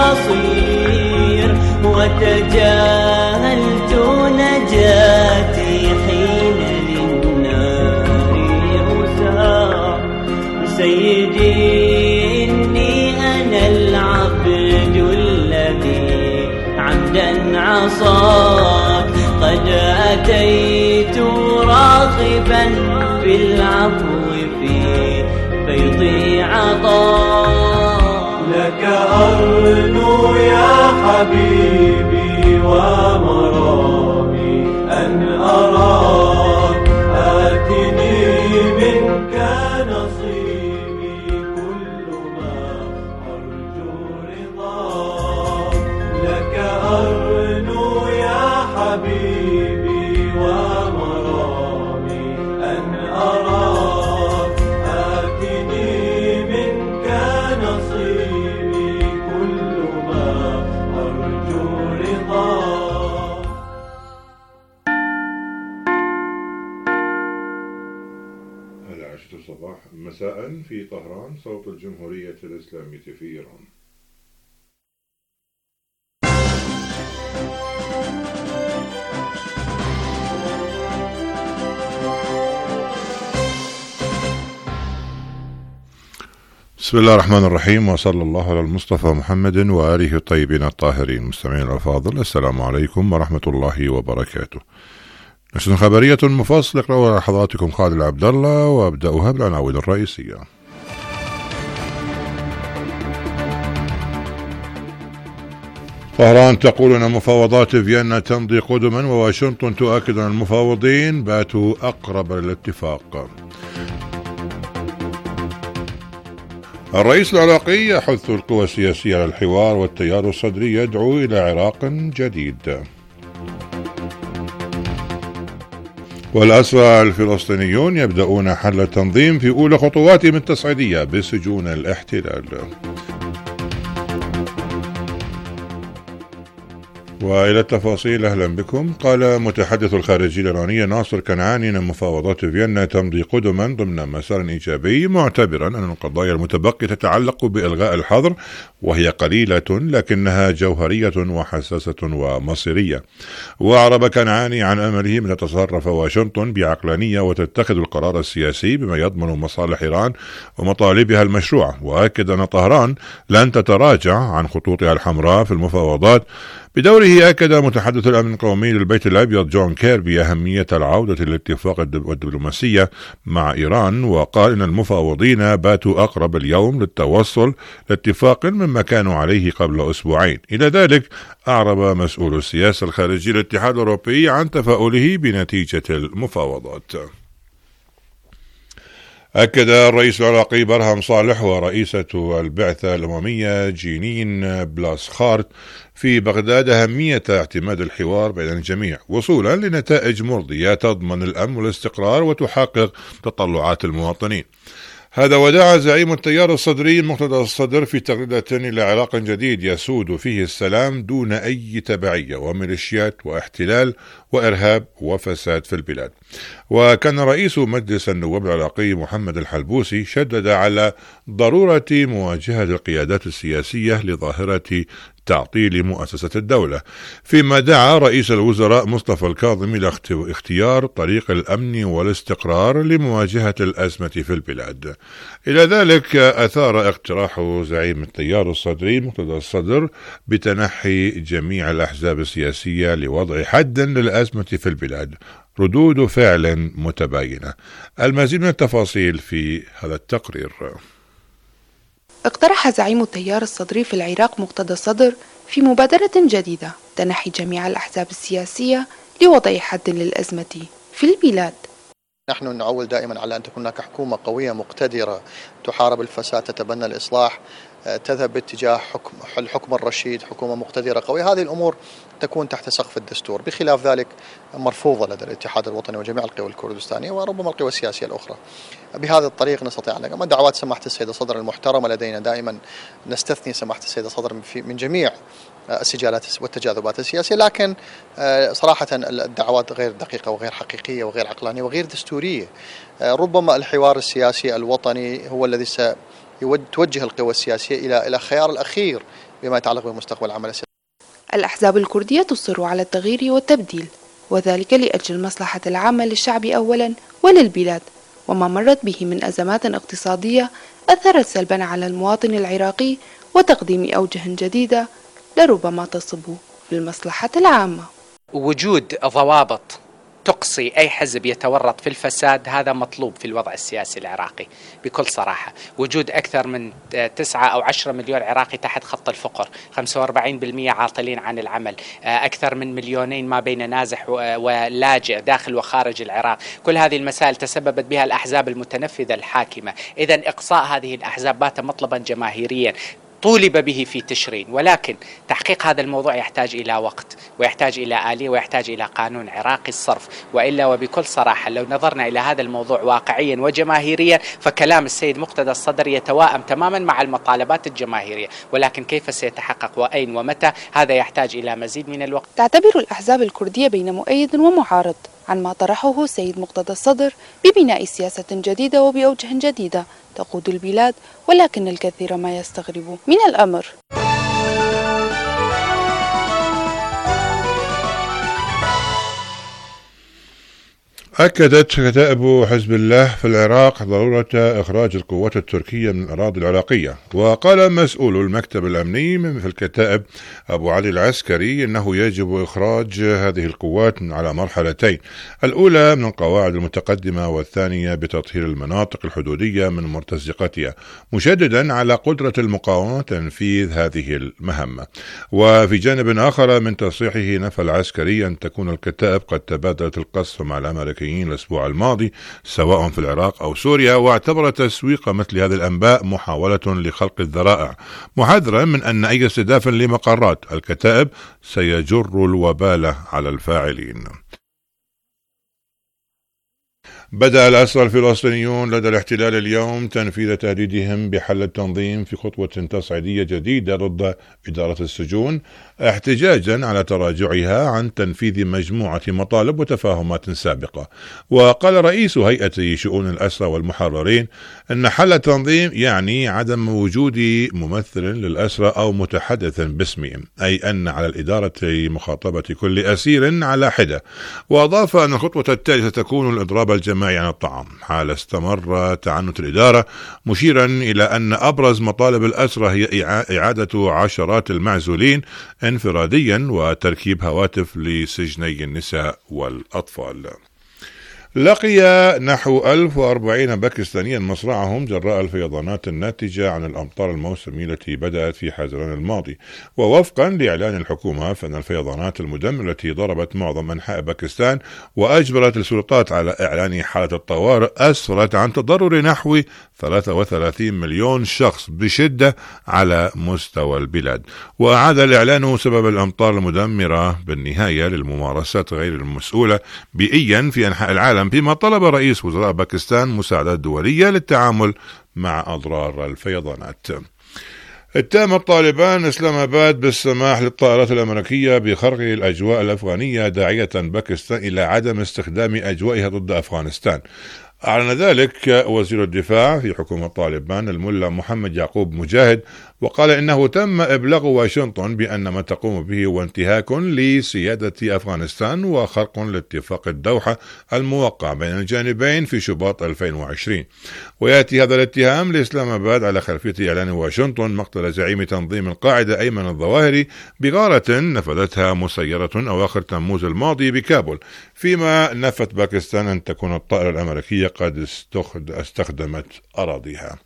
قصير، وتجاهلت نجاتي حين للنار يسار. سيدي إني أنا العبد الذي عمدا عصاك، قد أتيت راغبا في العفو في فيض عطاك. لك أرنو يا حبيبي ومرامي أن أراك، آتني منك نصيبي كل ما أرجو رضاك. لك أرنو يا حبيبي ومرامي أن أراك، آتني منك نصيبي كل ما أرجو رضاك. هذا 10 صباح مساء في طهران، صوت الجمهورية الإسلامية في إيران. بسم الله الرحمن الرحيم، وصلى الله على المصطفى محمد وآله الطيبين الطاهرين. مستمعين الأفاضل، السلام عليكم ورحمة الله وبركاته. نشرة خبرية مفصلة يقرأها على حضراتكم خالد عبد الله، وأبدأها بالعناوين الرئيسية. طهران تقول أن مفاوضات فيينا تمضي قدما، وواشنطن تؤكد أن المفاوضين باتوا أقرب للاتفاق. الرئيس العراقي يحث القوى السياسية على الحوار، والتيار الصدري يدعو إلى عراق جديد. والأسرى الفلسطينيون يبدأون حل التنظيم في أولى خطواتهم التصعيدية بسجون الاحتلال. وإلى التفاصيل، أهلا بكم. قال متحدث الخارجية الإيرانية ناصر كنعاني أن مفاوضات فيينا تمضي قدما ضمن مسار إيجابي، معتبرا أن القضايا المتبقية تتعلق بإلغاء الحظر، وهي قليلة لكنها جوهرية وحساسة ومصيرية. وأعرب كنعاني عن أمله من تتصرف واشنطن بعقلانية وتتخذ القرار السياسي بما يضمن مصالح إيران ومطالبها المشروعة، وأكد أن طهران لن تتراجع عن خطوطها الحمراء في المفاوضات. بدوره أكد متحدث الأمن القومي للبيت الأبيض جون كيربي أهمية العودة للاتفاق والدبلوماسية مع إيران، وقال إن المفاوضين باتوا أقرب اليوم للتوصل لاتفاق مما كانوا عليه قبل أسبوعين. إلى ذلك أعرب مسؤول السياسة الخارجية للاتحاد الأوروبي عن تفاؤله بنتيجة المفاوضات. أكد الرئيس العراقي برهم صالح ورئيسة البعثة الأممية جينين بلاسخارت في بغداد أهمية اعتماد الحوار بين الجميع وصولا لنتائج مرضية تضمن الأمن والاستقرار وتحقق تطلعات المواطنين. هذا ودعا زعيم التيار الصدري مقتدى الصدر في تغريدة إلى عراق جديد يسود فيه السلام دون أي تبعية وميليشيات واحتلال وإرهاب وفساد في البلاد. وكان رئيس مجلس النواب العراقي محمد الحلبوسي شدد على ضرورة مواجهة القيادات السياسية لظاهرة تعطيل مؤسسة الدولة، فيما دعا رئيس الوزراء مصطفى الكاظمي إلى اختيار طريق الأمن والاستقرار لمواجهة الأزمة في البلاد. إلى ذلك أثار اقتراح زعيم التيار الصدري مقتدى الصدر بتنحي جميع الأحزاب السياسية لوضع حد للأزمة في البلاد ردود فعل متباينة. المزيد من التفاصيل في هذا التقرير. اقترح زعيم التيار الصدري في العراق مقتدى الصدر في مبادرة جديدة تنحي جميع الأحزاب السياسية لوضع حد للأزمة في البلاد. نحن نعول دائما على أن تكون هناك حكومة قوية مقتدرة تحارب الفساد، تتبنى الإصلاح، تذهب باتجاه الحكم الرشيد، حكومة مقتدرة قوية. هذه الأمور تكون تحت سقف الدستور، بخلاف ذلك مرفوضة لدى الاتحاد الوطني وجميع القوى الكردستانية وربما القوى السياسية الأخرى. بهذا الطريق نستطيع أن نقوم. دعوات سماحة السيدة صدر المحترمة لدينا دائما نستثني سماحة السيدة صدر من جميع السجالات والتجاذبات السياسية، لكن صراحة الدعوات غير دقيقة وغير حقيقية وغير عقلانية وغير دستورية. ربما الحوار السياسي الوطني هو الذي توجه القوى السياسية إلى الخيار الأخير بما يتعلق بمستقبل العمل السياسي. الأحزاب الكردية تصر على التغيير والتبديل، وذلك لأجل المصلحة العامة للشعب أولا وللبلاد، وما مرت به من أزمات اقتصادية أثرت سلبا على المواطن العراقي، وتقديم أوجه جديدة لربما تصب في المصلحة العامة. وجود ضوابط تقصي أي حزب يتورط في الفساد هذا مطلوب في الوضع السياسي العراقي بكل صراحة. وجود أكثر من 9 أو 10 مليون عراقي تحت خط الفقر، 45% عاطلين عن العمل، أكثر من 2 مليون ما بين نازح ولاجئ داخل وخارج العراق، كل هذه المسائل تسببت بها الأحزاب المتنفذة الحاكمة. إذن إقصاء هذه الأحزاب بات مطلبا جماهيريا طولب به في تشرين، ولكن تحقيق هذا الموضوع يحتاج إلى وقت، ويحتاج إلى آلية، ويحتاج إلى قانون عراقي الصرف. وإلا وبكل صراحة لو نظرنا إلى هذا الموضوع واقعيا وجماهيريا فكلام السيد مقتدى الصدر يتواءم تماما مع المطالبات الجماهيرية، ولكن كيف سيتحقق وأين ومتى هذا يحتاج إلى مزيد من الوقت. تعتبر الأحزاب الكردية بين مؤيد ومعارض عن ما طرحه السيد مقتدى الصدر ببناء سياسة جديدة وبأوجه جديدة تقود البلاد، ولكن الكثير ما يستغرب من الأمر. أكدت كتائب حزب الله في العراق ضرورة إخراج القوات التركية من الأراضي العراقية. وقال مسؤول المكتب الأمني في الكتائب أبو علي العسكري إنه يجب إخراج هذه القوات على مرحلتين، الأولى من القواعد المتقدمة، والثانية بتطهير المناطق الحدودية من مرتزقتها، مشددا على قدرة المقاومة تنفيذ هذه المهمة. وفي جانب آخر من تصريحه نفى العسكري أن تكون الكتائب قد تبادلت القصف مع الأمريكيين الأسبوع الماضي سواء في العراق أو سوريا، واعتبر تسويق مثل هذه الأنباء محاولة لخلق الذرائع، محذرا من أن أي استهداف لمقرات الكتائب سيجر الوبال على الفاعلين. بدأ الأسرى الفلسطينيون لدى الاحتلال اليوم تنفيذ تهديدهم بحل التنظيم في خطوة تصعيدية جديدة ضد إدارة السجون، احتجاجا على تراجعها عن تنفيذ مجموعة مطالب وتفاهمات سابقة. وقال رئيس هيئة شؤون الأسرى والمحررين أن حل التنظيم يعني عدم وجود ممثل للأسرى أو متحدث باسمهم، أي أن على الإدارة مخاطبة كل أسير على حدة. وأضاف أن الخطوة التالية ستكون الإضراب الجماعي عن الطعام حال استمر تعنت الإدارة، مشيرا إلى أن أبرز مطالب الأسرى هي إعادة عشرات المعزولين انفراديا وتركيب هواتف لسجني النساء والأطفال. لقي نحو 1040 باكستانيا مصرعهم جراء الفيضانات الناتجة عن الأمطار الموسمية التي بدأت في حزيران الماضي. ووفقا لإعلان الحكومة فإن الفيضانات المدمرة التي ضربت معظم أنحاء باكستان وأجبرت السلطات على إعلان حالة الطوارئ أسفرت عن تضرر نحو 33 مليون شخص بشدة على مستوى البلاد. وأعاد الإعلان سبب الأمطار المدمرة بالنهاية للممارسات غير المسؤولة بيئيا في أنحاء العالم، فيما طلب رئيس وزراء باكستان مساعدات دولية للتعامل مع أضرار الفيضانات. اتهم طالبان اسلام آباد بالسماح للطائرات الأمريكية بخرق الأجواء الأفغانية، داعية باكستان إلى عدم استخدام أجوائها ضد أفغانستان. أعلن ذلك وزير الدفاع في حكومة طالبان الملا محمد يعقوب مجاهد، وقال إنه تم إبلاغ واشنطن بأن ما تقوم به هو انتهاك لسيادة أفغانستان وخرق لاتفاق الدوحة الموقع بين الجانبين في شباط 2020. ويأتي هذا الاتهام لإسلام آباد على خلفية إعلان واشنطن مقتل زعيم تنظيم القاعدة أيمن الظواهري بغارة نفذتها مسيرة أواخر تموز الماضي بكابول، فيما نفت باكستان أن تكون الطائرة الأمريكية قد استخدمت أراضيها.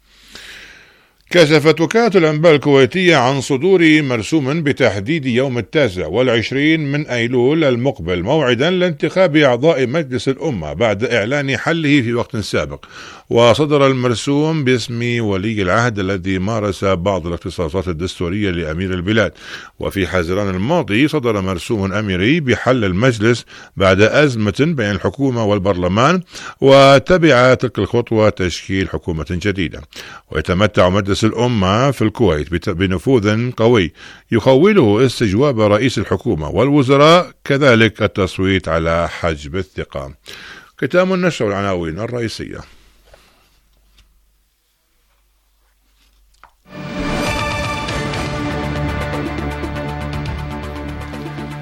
كشفت وكالة الأنباء الكويتية عن صدور مرسوم بتحديد يوم 29 من أيلول المقبل موعدا لانتخاب أعضاء مجلس الأمة بعد إعلان حله في وقت سابق. وصدر المرسوم باسم ولي العهد الذي مارس بعض الاختصاصات الدستورية لأمير البلاد. وفي حزيران الماضي صدر مرسوم أميري بحل المجلس بعد أزمة بين الحكومة والبرلمان، وتبع تلك الخطوة تشكيل حكومة جديدة. ويتمتع مجلس الأمة في الكويت بنفوذ قوي يخوله استجواب رئيس الحكومة والوزراء، كذلك التصويت على حجب الثقة. ختام النشر والعناوين الرئيسية.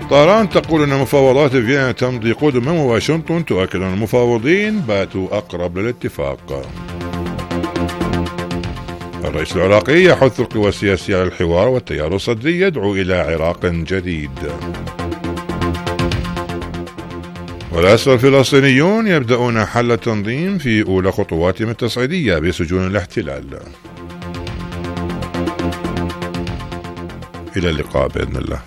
طهران تقول أن مفاوضات فيينا تمضي قدما، وواشنطن تؤكد أن المفاوضين باتوا أقرب للاتفاق. الرئيس العراقي يحث القوى السياسية على الحوار، والتيار الصدري يدعو إلى عراق جديد. والأسرى الفلسطينيون يبدأون حل التنظيم في أولى خطواتهم التصعيدية بسجون الاحتلال. إلى اللقاء بإذن الله.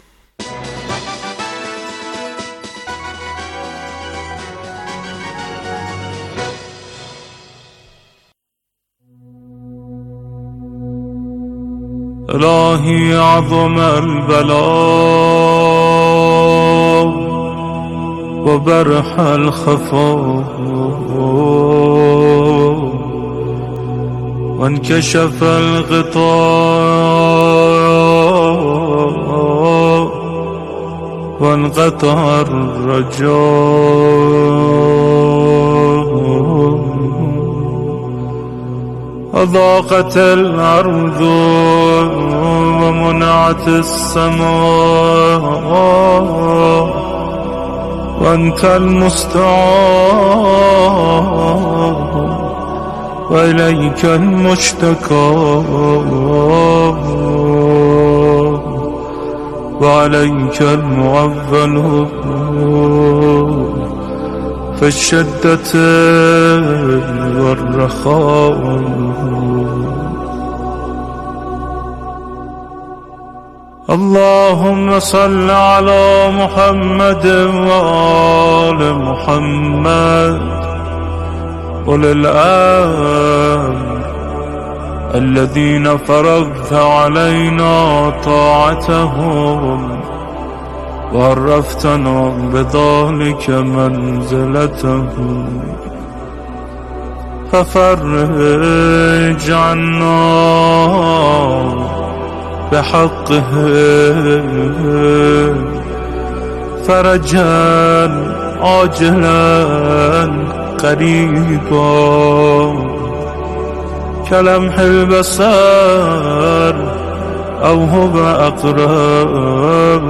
إلهي عظم البلاء وبرح الخفاء، وانكشف الغطاء وانقطع الرجاء، وضاقت الأرض ومنعت السماء، وأنت المستعان وإليك المشتكى، وعليك المعول في الشدة والرخاء. اللهم صل على محمد وآل محمد أولي الأمر الذين فرضت علينا طاعتهم وعرفتنا بذلك منزلتهم، ففرج عنا بحقه فرجا عاجلا قريبا كلمح البصر أو هو أقرب.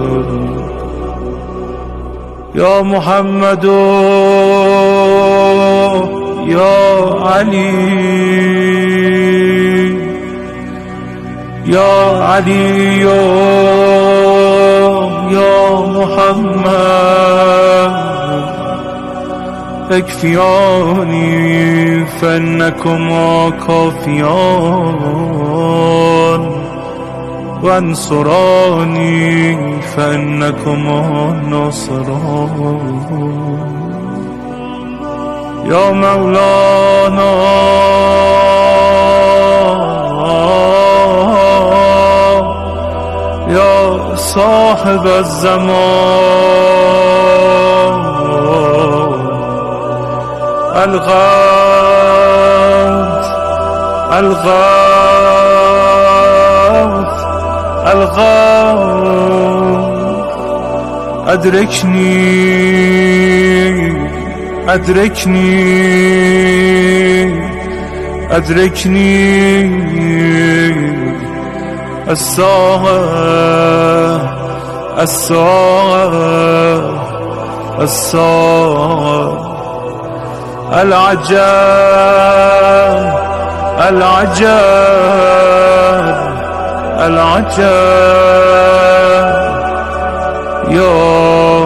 يا محمد يا علي يا علي يا محمد اكفياني فإنكما كافيان، وانصراني فإنكما ناصران. يا مولانا يا صاحب الزمان الغوث الغوث الغوث أدركني أدركني أدركني الساعة الساعة الساعة العجاب العجاب العجاب. يا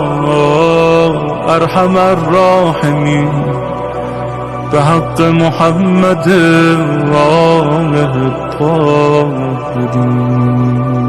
أرحم الراحمين بحق محمد وآله الطاهرين.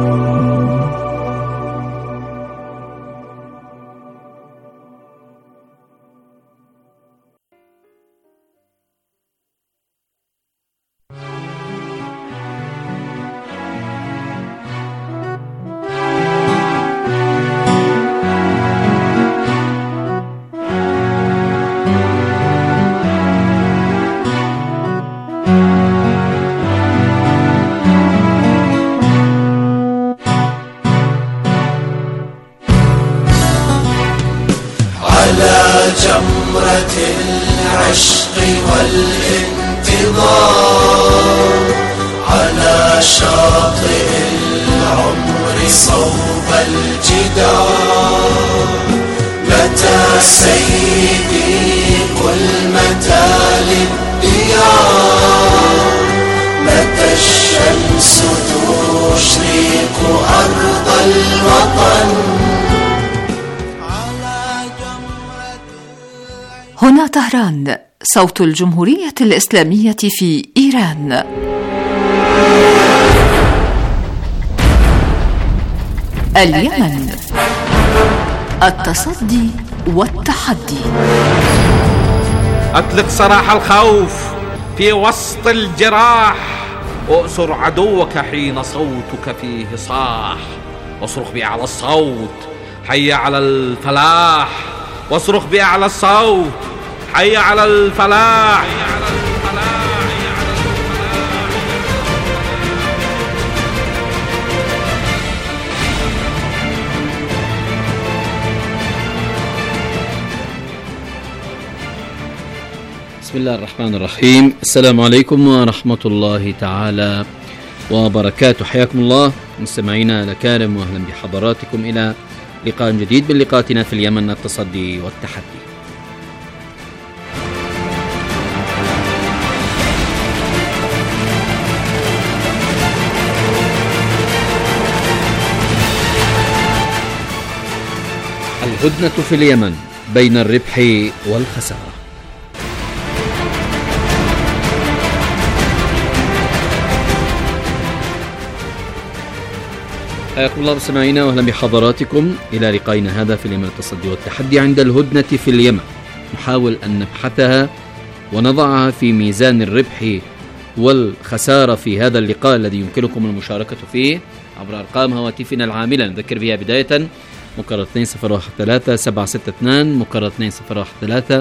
جمرة العشق والانتظار على شاطئ العمر صوب الجدار. متى سيدي قل متى للديار، متى الشمس تشرق أرض الوطن. هنا طهران، صوت الجمهورية الإسلامية في إيران. اليمن، التصدي والتحدي. أطلق سراح الخوف في وسط الجراح، وأسر عدوك حين صوتك فيه صاح. واصرخ بأعلى الصوت حي على الفلاح، واصرخ بأعلى الصوت حي على الفلاح. بسم الله الرحمن الرحيم. السلام عليكم ورحمة الله تعالى وبركاته. حياكم الله مستمعينا الأكارم، وأهلا بحضراتكم إلى لقاء جديد من لقاءاتنا في اليمن، التصدي والتحدي. الهدنة في اليمن بين الربح والخسارة. حياكم الله مستمعينا واهلا بحضراتكم الى لقائنا هذا في اليمن، التصدي والتحدي. عند الهدنة في اليمن نحاول ان نبحثها ونضعها في ميزان الربح والخسارة في هذا اللقاء الذي يمكنكم المشاركة فيه عبر ارقام هواتفنا العاملة. نذكر بها بداية مكرر 2013 762 مكرر 2013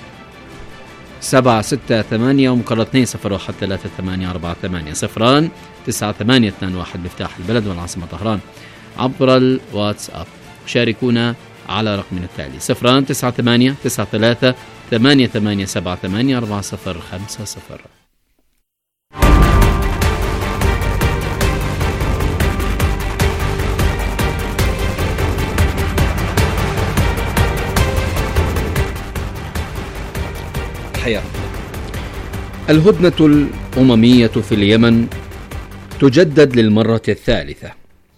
768 ومكرر 2013 848 صفران 9821 مفتاح البلد والعاصمة طهران. عبر الواتساب شاركونا على رقمنا التالي 0 98 93 8878 4050. الهدنة الأممية في اليمن تجدد للمرة الثالثة.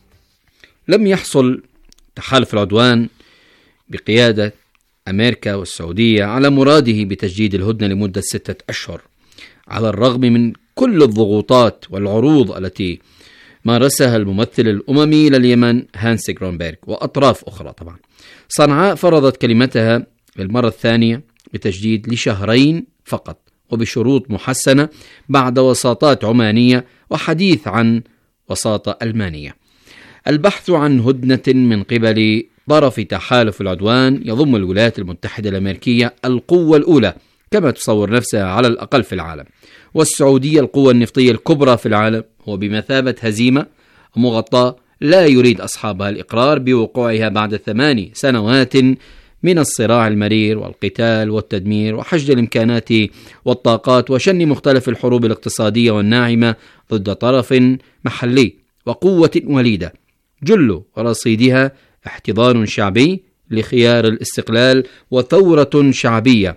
لم يحصل تحالف العدوان بقيادة أمريكا والسعودية على مراده بتجديد الهدنة لمدة 6 أشهر، على الرغم من كل الضغوطات والعروض التي مارسها الممثل الأممي لليمن هانس جرونبرغ وأطراف أخرى. طبعا صنعاء فرضت كلمتها للمرة الثانية بتجديد لشهرين فقط وبشروط محسنة بعد وساطات عمانية وحديث عن وساطة ألمانية. البحث عن هدنة من قبل طرف تحالف العدوان يضم الولايات المتحدة الأمريكية القوة الأولى كما تصور نفسها على الأقل في العالم، والسعودية القوة النفطية الكبرى في العالم، هو بمثابة هزيمة مغطاة لا يريد أصحابها الإقرار بوقوعها بعد 8 سنوات من الصراع المرير والقتال والتدمير وحشد الإمكانات والطاقات وشن مختلف الحروب الاقتصادية والناعمة ضد طرف محلي وقوة وليدة جل رصيدها احتضان شعبي لخيار الاستقلال وثورة شعبية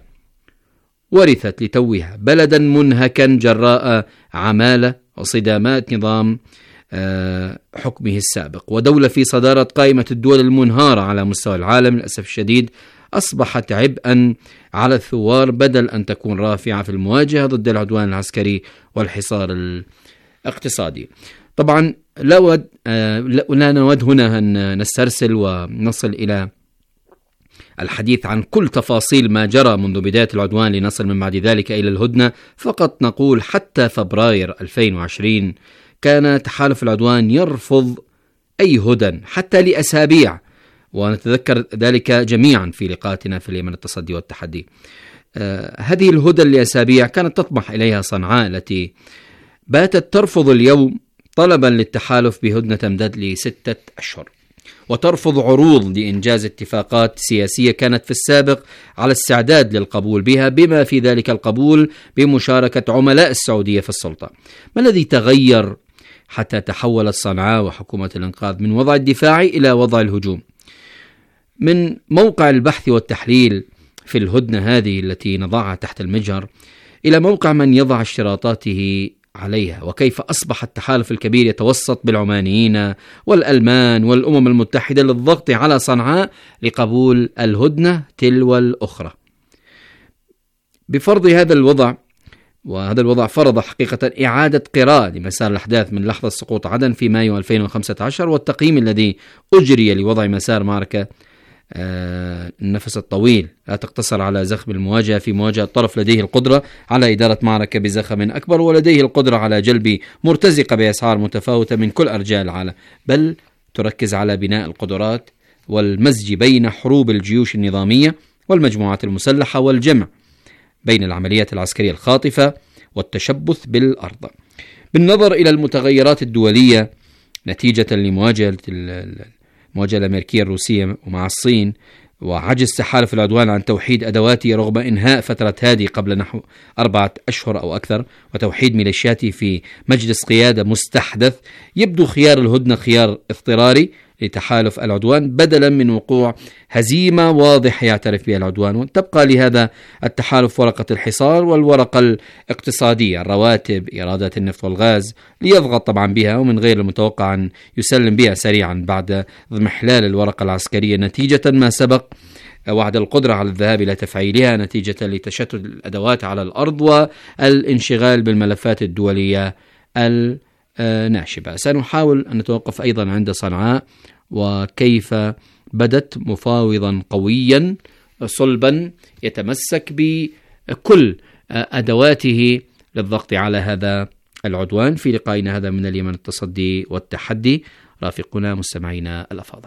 ورثت لتوها بلدا منهكا جراء عمالة وصدامات نظام حكمه السابق، ودولة في صدارة قائمة الدول المنهارة على مستوى العالم للأسف الشديد أصبحت عبئا على الثوار بدل أن تكون رافعة في المواجهة ضد العدوان العسكري والحصار الاقتصادي. طبعا لا نود هنا أن نسترسل ونصل إلى الحديث عن كل تفاصيل ما جرى منذ بداية العدوان لنصل من بعد ذلك إلى الهدنة، فقط نقول حتى فبراير 2020 كان تحالف العدوان يرفض أي هدن حتى لأسابيع، ونتذكر ذلك جميعا في لقاءاتنا في اليمن، التصدي والتحدي. هذه الهدن لأسابيع كانت تطمح إليها صنعاء التي باتت ترفض اليوم طلبا للتحالف بهدنة تمتد ل6 أشهر، وترفض عروض لإنجاز اتفاقات سياسية كانت في السابق على استعداد للقبول بها، بما في ذلك القبول بمشاركة عملاء السعودية في السلطة. ما الذي تغير حتى تحولت صنعاء وحكومة الإنقاذ من وضع الدفاعي إلى وضع الهجوم. من موقع البحث والتحليل في الهدنة هذه التي نضعها تحت المجهر إلى موقع من يضع اشتراطاته عليها، وكيف أصبح التحالف الكبير يتوسط بالعمانيين والألمان والأمم المتحدة للضغط على صنعاء لقبول الهدنة تلو الأخرى. بفرض هذا الوضع، وهذا الوضع فرض حقيقة إعادة قراءة لمسار الأحداث من لحظة سقوط عدن في مايو 2015، والتقييم الذي أجري لوضع مسار معركة النفس الطويل لا تقتصر على زخم المواجهة في مواجهة طرف لديه القدرة على إدارة معركة بزخم أكبر ولديه القدرة على جلب مرتزقة بأسعار متفاوتة من كل أرجاء العالم، بل تركز على بناء القدرات والمزج بين حروب الجيوش النظامية والمجموعات المسلحة والجمع بين العمليات العسكرية الخاطفة والتشبث بالأرض. بالنظر إلى المتغيرات الدولية نتيجة لمواجهة المواجهة الأمريكية الروسية ومع الصين، وعجز تحالف العدوان عن توحيد أدواته رغم إنهاء فترة هذه قبل نحو 4 أشهر أو أكثر، وتوحيد ميليشياته في مجلس قيادة مستحدث، يبدو خيار الهدنة خيار اضطراري لتحالف العدوان بدلا من وقوع هزيمة واضحة يعترف بها العدوان. وتبقى لهذا التحالف ورقة الحصار والورقة الاقتصادية، الرواتب، إيرادات النفط والغاز، ليضغط طبعا بها، ومن غير المتوقع أن يسلم بها سريعا بعد اضمحلال الورقة العسكرية نتيجة ما سبق وعد القدرة على الذهاب إلى تفعيلها نتيجة لتشتت الأدوات على الأرض والانشغال بالملفات الدولية الناشبة. سنحاول أن نتوقف أيضا عند صنعاء وكيف بدت مفاوضا قويا صلبا يتمسك بكل أدواته للضغط على هذا العدوان في لقائنا هذا من اليمن التصدي والتحدي. رافقنا مستمعينا الأفاضل.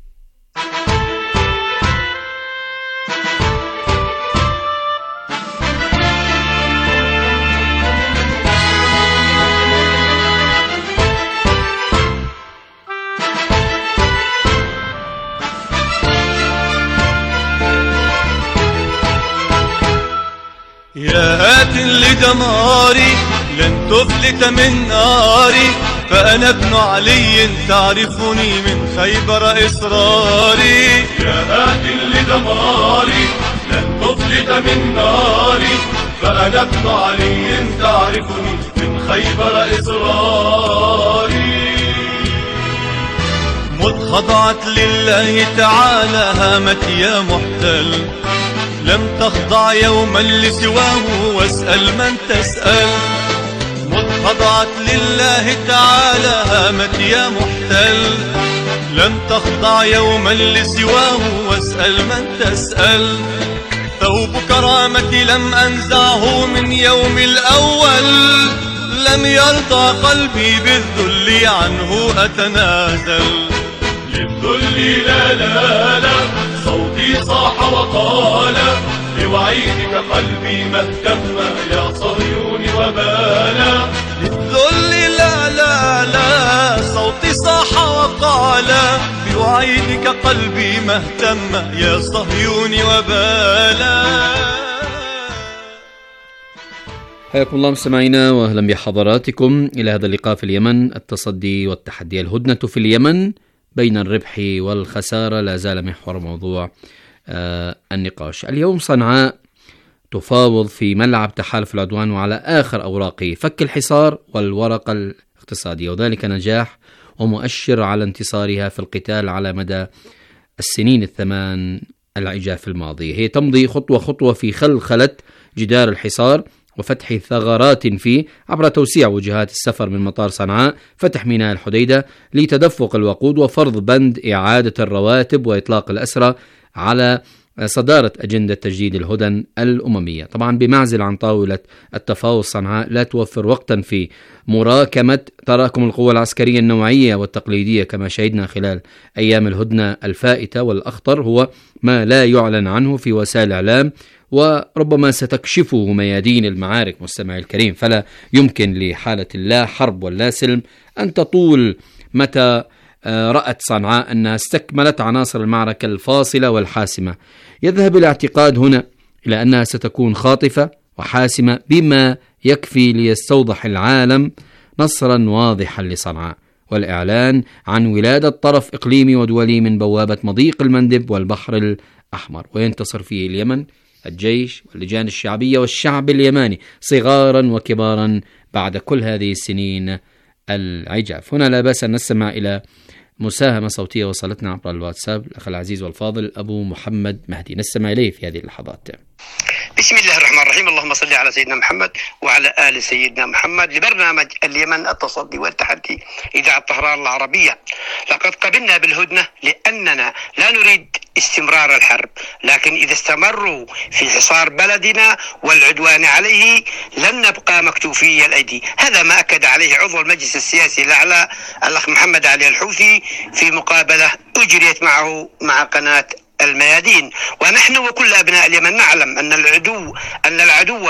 يا هات لدماري لن تفلت من ناري، فأنا ابن علي تعرفني من خيبر إصراري. يا هات لدماري لن تفلت من ناري، فأنا ابن علي تعرفني من خيبر إصراري. مذ خضعت لله تعالى هامت يا محتل، لم تخضع يوما لسواه واسأل من تسأل. مذ خضعت لله تعالى هامت يا محتل، لم تخضع يوما لسواه واسأل من تسأل. ثوب كرامتي لم أنزعه من يوم الأول، لم يرضى قلبي بالذل عنه أتنازل. للذل لا لا لا صوتي صاح وقال، بوعيدك قلبي ما اهتم يا صهيون وبالا. للذل لا لا لا صوتي صاح وقال، بوعيدك قلبي ما اهتم يا صهيون وبالا. حياكم الله مستمعينا واهلا بحضراتكم الى هذا اللقاء في اليمن التصدي والتحدي. الهدنة في اليمن بين الربح والخسارة لا زال محور موضوع النقاش. اليوم صنعاء تفاوض في ملعب تحالف العدوان وعلى آخر أوراقه فك الحصار والورقة الاقتصادية، وذلك نجاح ومؤشر على انتصارها في القتال على مدى السنين الثمان العجاف الماضية. هي تمضي خطوة خطوة في خلخلة جدار الحصار وفتح ثغرات فيه عبر توسيع وجهات السفر من مطار صنعاء، فتح ميناء الحديدة لتدفق الوقود، وفرض بند إعادة الرواتب وإطلاق الأسرى على صدارة أجندة تجديد الهدن الأممية. طبعا بمعزل عن طاولة التفاوض، صنعاء لا توفر وقتا في مراكمة تراكم القوى العسكرية النوعية والتقليدية كما شهدنا خلال أيام الهدنة الفائتة، والأخطر هو ما لا يعلن عنه في وسائل الإعلام وربما ستكشفه ميادين المعارك. مستمعي الكريم، فلا يمكن لحالة لا حرب ولا سلم أن تطول متى رأت صنعاء أنها استكملت عناصر المعركة الفاصلة والحاسمة. يذهب الاعتقاد هنا إلى أنها ستكون خاطفة وحاسمة بما يكفي ليستوضح العالم نصرا واضحا لصنعاء، والإعلان عن ولادة طرف إقليمي ودولي من بوابة مضيق المندب والبحر الأحمر، وينتصر فيه اليمن، الجيش واللجان الشعبية والشعب اليماني صغارا وكبارا بعد كل هذه السنين العجاف. هنا لا بأس أن نستمع إلى مساهمة صوتية وصلتنا عبر الواتساب الأخ العزيز والفاضل أبو محمد مهدي، نستمع إليه في هذه اللحظات. بسم الله الرحمن الرحيم، اللهم صل على سيدنا محمد وعلى آل سيدنا محمد. لبرنامج اليمن التصدي والتحدي إذاعة طهران العربية، لقد قبلنا بالهدنة لأننا لا نريد استمرار الحرب، لكن إذا استمروا في حصار بلدنا والعدوان عليه لن نبقى مكتوفي الأيدي. هذا ما أكد عليه عضو المجلس السياسي الأعلى الأخ محمد علي الحوثي في مقابلة أجريت معه مع قناة الميادين. ونحن وكل أبناء اليمن نعلم أن العدو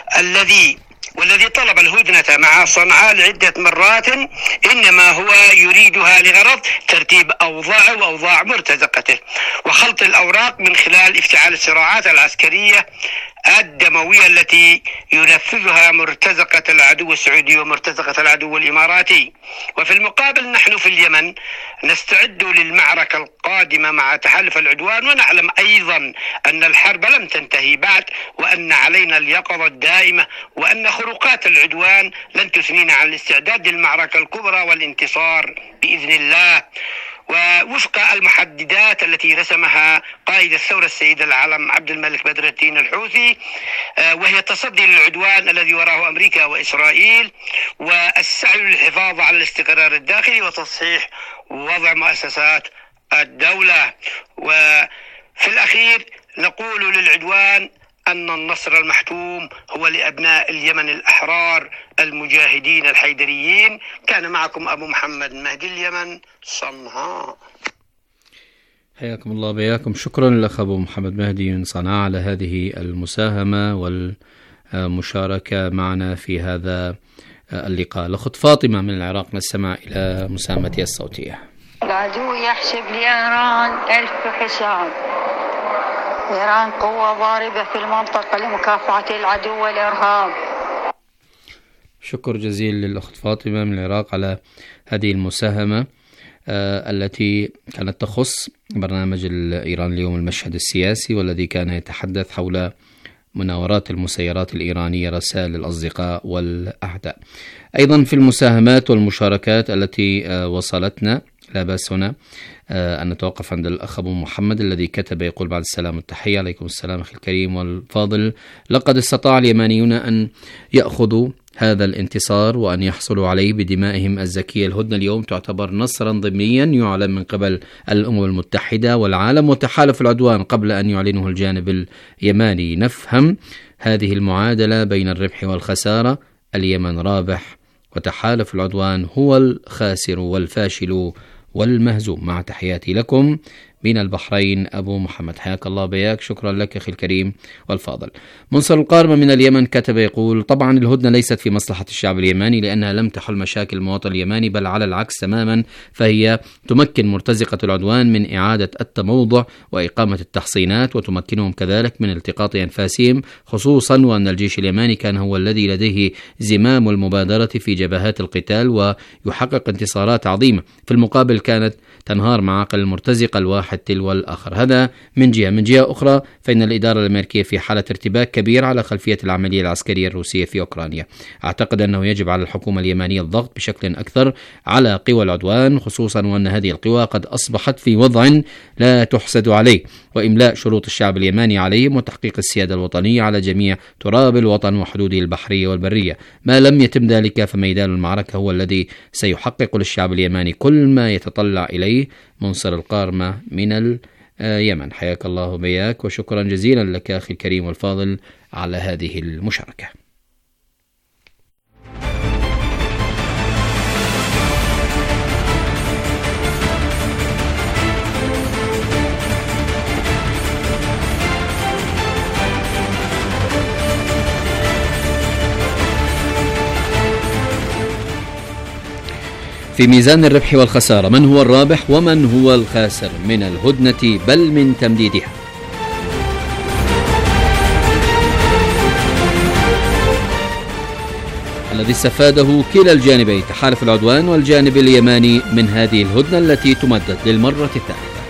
والذي طلب الهدنة مع صنعاء لعدة مرات إنما هو يريدها لغرض ترتيب أوضاعه وأوضاع مرتزقته وخلط الأوراق من خلال افتعال الصراعات العسكرية الدموية التي ينفذها مرتزقة العدو السعودي ومرتزقة العدو الإماراتي. وفي المقابل نحن في اليمن نستعد للمعركة القادمة مع تحالف العدوان، ونعلم أيضا أن الحرب لم تنتهي بعد، وأن علينا اليقظة الدائمة، وأن خروقات العدوان لن تثنينا عن الاستعداد للمعركة الكبرى والانتصار بإذن الله، ووفق المحددات التي رسمها قائد الثورة السيد العلم عبد الملك بدر الدين الحوثي، وهي التصدي للعدوان الذي وراه أمريكا وإسرائيل، والسعي للحفاظ على الاستقرار الداخلي وتصحيح وضع مؤسسات الدولة. وفي الأخير نقول للعدوان أن النصر المحتوم هو لأبناء اليمن الأحرار المجاهدين الحيدريين. كان معكم أبو محمد مهدي، اليمن، صنعاء. حياكم الله بياكم. شكرا لك أبو محمد مهدي من صنعاء على هذه المساهمة والمشاركة معنا في هذا اللقاء. الأخت فاطمة من العراق، نستمع إلى مساهمتها الصوتية. العدو يحسب لإيران 1000 حساب. إيران قوة ضاربة في المنطقة لمكافحة العدو والإرهاب. شكر جزيل للأخت فاطمة من العراق على هذه المساهمة التي كانت تخص برنامج إيران اليوم المشهد السياسي، والذي كان يتحدث حول مناورات المسيرات الإيرانية رسائل الأصدقاء والأعداء. أيضا في المساهمات والمشاركات التي وصلتنا لا بأس هنا أن نتوقف عند الأخ أبو محمد الذي كتب يقول: بعد السلام والتحية. عليكم السلام أخي الكريم والفاضل. لقد استطاع اليمانيون أن يأخذوا هذا الانتصار وأن يحصلوا عليه بدمائهم الزكية. الهدنة اليوم تعتبر نصرا ضمنيا يعلن من قبل الأمم المتحدة والعالم وتحالف العدوان قبل أن يعلنه الجانب اليماني. نفهم هذه المعادلة بين الربح والخسارة، اليمن رابح وتحالف العدوان هو الخاسر والفاشل والمهزوم. مع تحياتي لكم من البحرين أبو محمد. حياك الله بياك. شكرا لك أخي الكريم والفاضل. منصر القارمة من اليمن كتب يقول: طبعا الهدنة ليست في مصلحة الشعب اليماني لأنها لم تحل مشاكل المواطن اليماني، بل على العكس تماما، فهي تمكن مرتزقة العدوان من إعادة التموضع وإقامة التحصينات، وتمكنهم كذلك من التقاط أنفاسهم، خصوصا وأن الجيش اليماني كان هو الذي لديه زمام المبادرة في جبهات القتال ويحقق انتصارات عظيمة. في المقابل كانت تنهار معاقل المرتزقة الواحد تلو الآخر. هذا من جهة. من جهة أخرى فإن الإدارة الأمريكية في حالة ارتباك كبير على خلفية العملية العسكرية الروسية في أوكرانيا. أعتقد أنه يجب على الحكومة اليمانية الضغط بشكل أكثر على قوى العدوان، خصوصا وأن هذه القوى قد أصبحت في وضع لا تحسد عليه، وإملاء شروط الشعب اليماني عليهم وتحقيق السيادة الوطنية على جميع تراب الوطن وحدوده البحرية والبرية. ما لم يتم ذلك فميدان المعركة هو الذي سيحقق للشعب اليماني كل ما يتطلع إليه. منصر القارمة من اليمن. حياك الله بياك، وشكرا جزيلا لك أخي الكريم والفاضل على هذه المشاركة. في ميزان الربح والخسارة، من هو الرابح ومن هو الخاسر من الهدنة بل من تمديدها؟ الذي استفاده كلا الجانبين تحالف العدوان والجانب اليماني من هذه الهدنة التي تمدد للمرة الثالثة.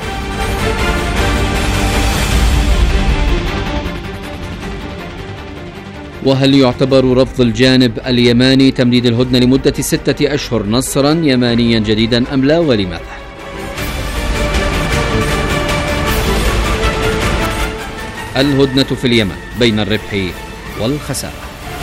وهل يعتبر رفض الجانب اليماني تمديد الهدنة لمدة 6 أشهر نصرا يمانيا جديدا أم لا، ولماذا؟ الهدنة في اليمن بين الربح والخسارة.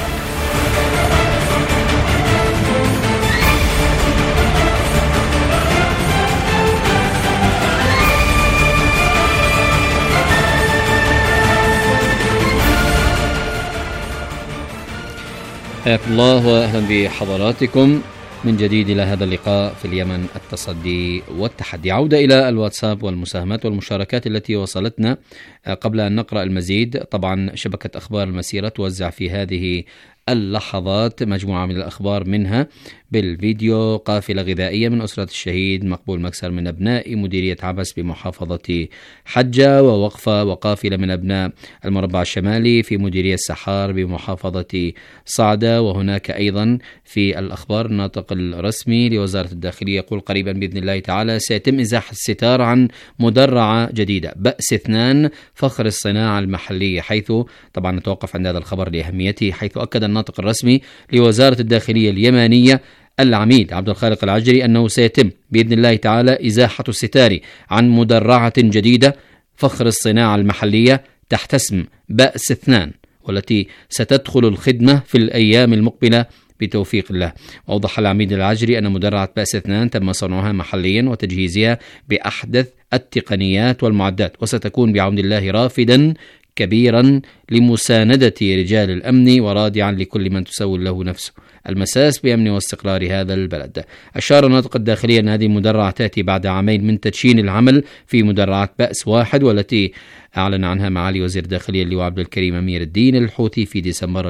حياكم الله وأهلا بحضراتكم من جديد إلى هذا اللقاء في اليمن، التصدي والتحدي. عودة إلى الواتساب والمساهمات والمشاركات التي وصلتنا قبل أن نقرأ المزيد. طبعا شبكة أخبار المسيرة توزع في هذه اللحظات مجموعة من الأخبار، منها بالفيديو قافلة غذائية من أسرة الشهيد مقبول مكسر من أبناء مديرية عبس بمحافظة حجة، ووقفة وقافلة من أبناء المربع الشمالي في مديرية السحار بمحافظة صعدة. وهناك أيضا في الأخبار الناطق الرسمي لوزارة الداخلية يقول قريبا بإذن الله تعالى سيتم إزاحة الستار عن مدرعة جديدة بأس 2 فخر الصناعة المحلية، حيث طبعا نتوقف عند هذا الخبر لأهميته، حيث أكد الناطق الرسمي لوزارة الداخلية اليمانية العميد عبد الخالق العجري أنه سيتم بإذن الله تعالى إزاحة الستار عن مدرعة جديدة فخر الصناعة المحلية تحت اسم بأس 2، والتي ستدخل الخدمة في الأيام المقبلة بتوفيق الله. وأوضح العميد العجري أن مدرعة بأس 2 تم صنعها محليا وتجهيزها بأحدث التقنيات والمعدات، وستكون بعون الله رافدا كبيرا لمساندة رجال الأمن ورادعا لكل من تسول له نفسه المساس بأمن واستقرار هذا البلد. أشار الناطق الداخلي أن هذه المدرعة تأتي بعد عامين من تدشين العمل في مدرعة بأس 1، والتي أعلن عنها معالي وزير الداخلية اللواء عبد الكريم أمير الدين الحوثي في ديسمبر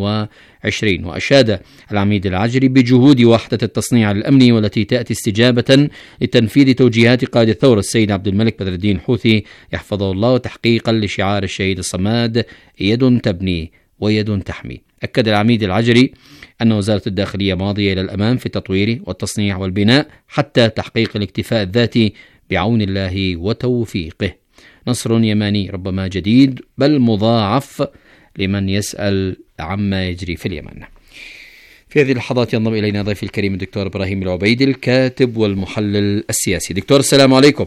2020. وأشاد العميد العجري بجهود وحدة التصنيع الأمني والتي تأتي استجابة لتنفيذ توجيهات قائد الثورة السيد عبد الملك بدر الدين الحوثي يحفظه الله، تحقيقا لشعار الشهيد الصماد يد تبني ويد تحمي. أكد العميد العجري أن وزارة الداخلية ماضية إلى الأمام في التطوير والتصنيع والبناء حتى تحقيق الاكتفاء الذاتي بعون الله وتوفيقه. نصر يماني ربما جديد بل مضاعف لمن يسأل عما يجري في اليمن. في هذه اللحظات ينضم إلينا ضيفي الكريم الدكتور إبراهيم العبيدي الكاتب والمحلل السياسي. دكتور السلام عليكم.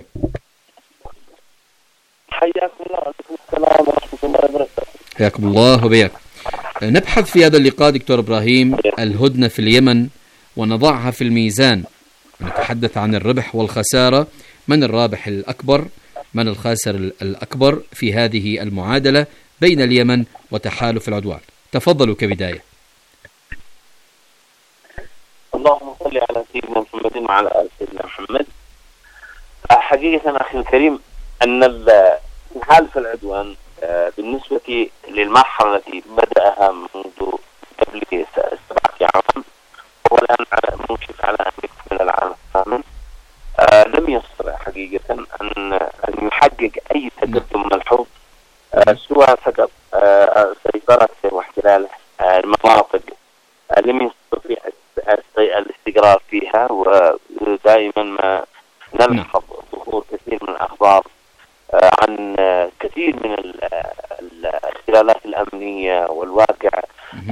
حياكم الله. وعليكم السلام ورحمة الله وبركاته. حياكم الله وبياك. نبحث في هذا اللقاء دكتور إبراهيم الهدنة في اليمن ونضعها في الميزان، نتحدث عن الربح والخسارة، من الرابح الأكبر من الخاسر الأكبر في هذه المعادلة بين اليمن وتحالف العدوان. تفضلوا كبداية. اللهم صل على سيدنا محمد وعلى آل سيدنا محمد. حقيقة أخي الكريم أن تحالف العدوان بالنسبة للمرحلة التي بدأها منذ قبل 7 أعوام والآن منشف على أن يكمل العام الثامن، لم يستطع حقيقة أن يحقق أي تقدم ملحوظ سوى فقط سيطرة واحتلال المناطق لم يستطيع الاستقرار فيها. ودائما ما نلحظ ظهور كثير من الأخبار عن كثير من الاختلالات الأمنية والواقع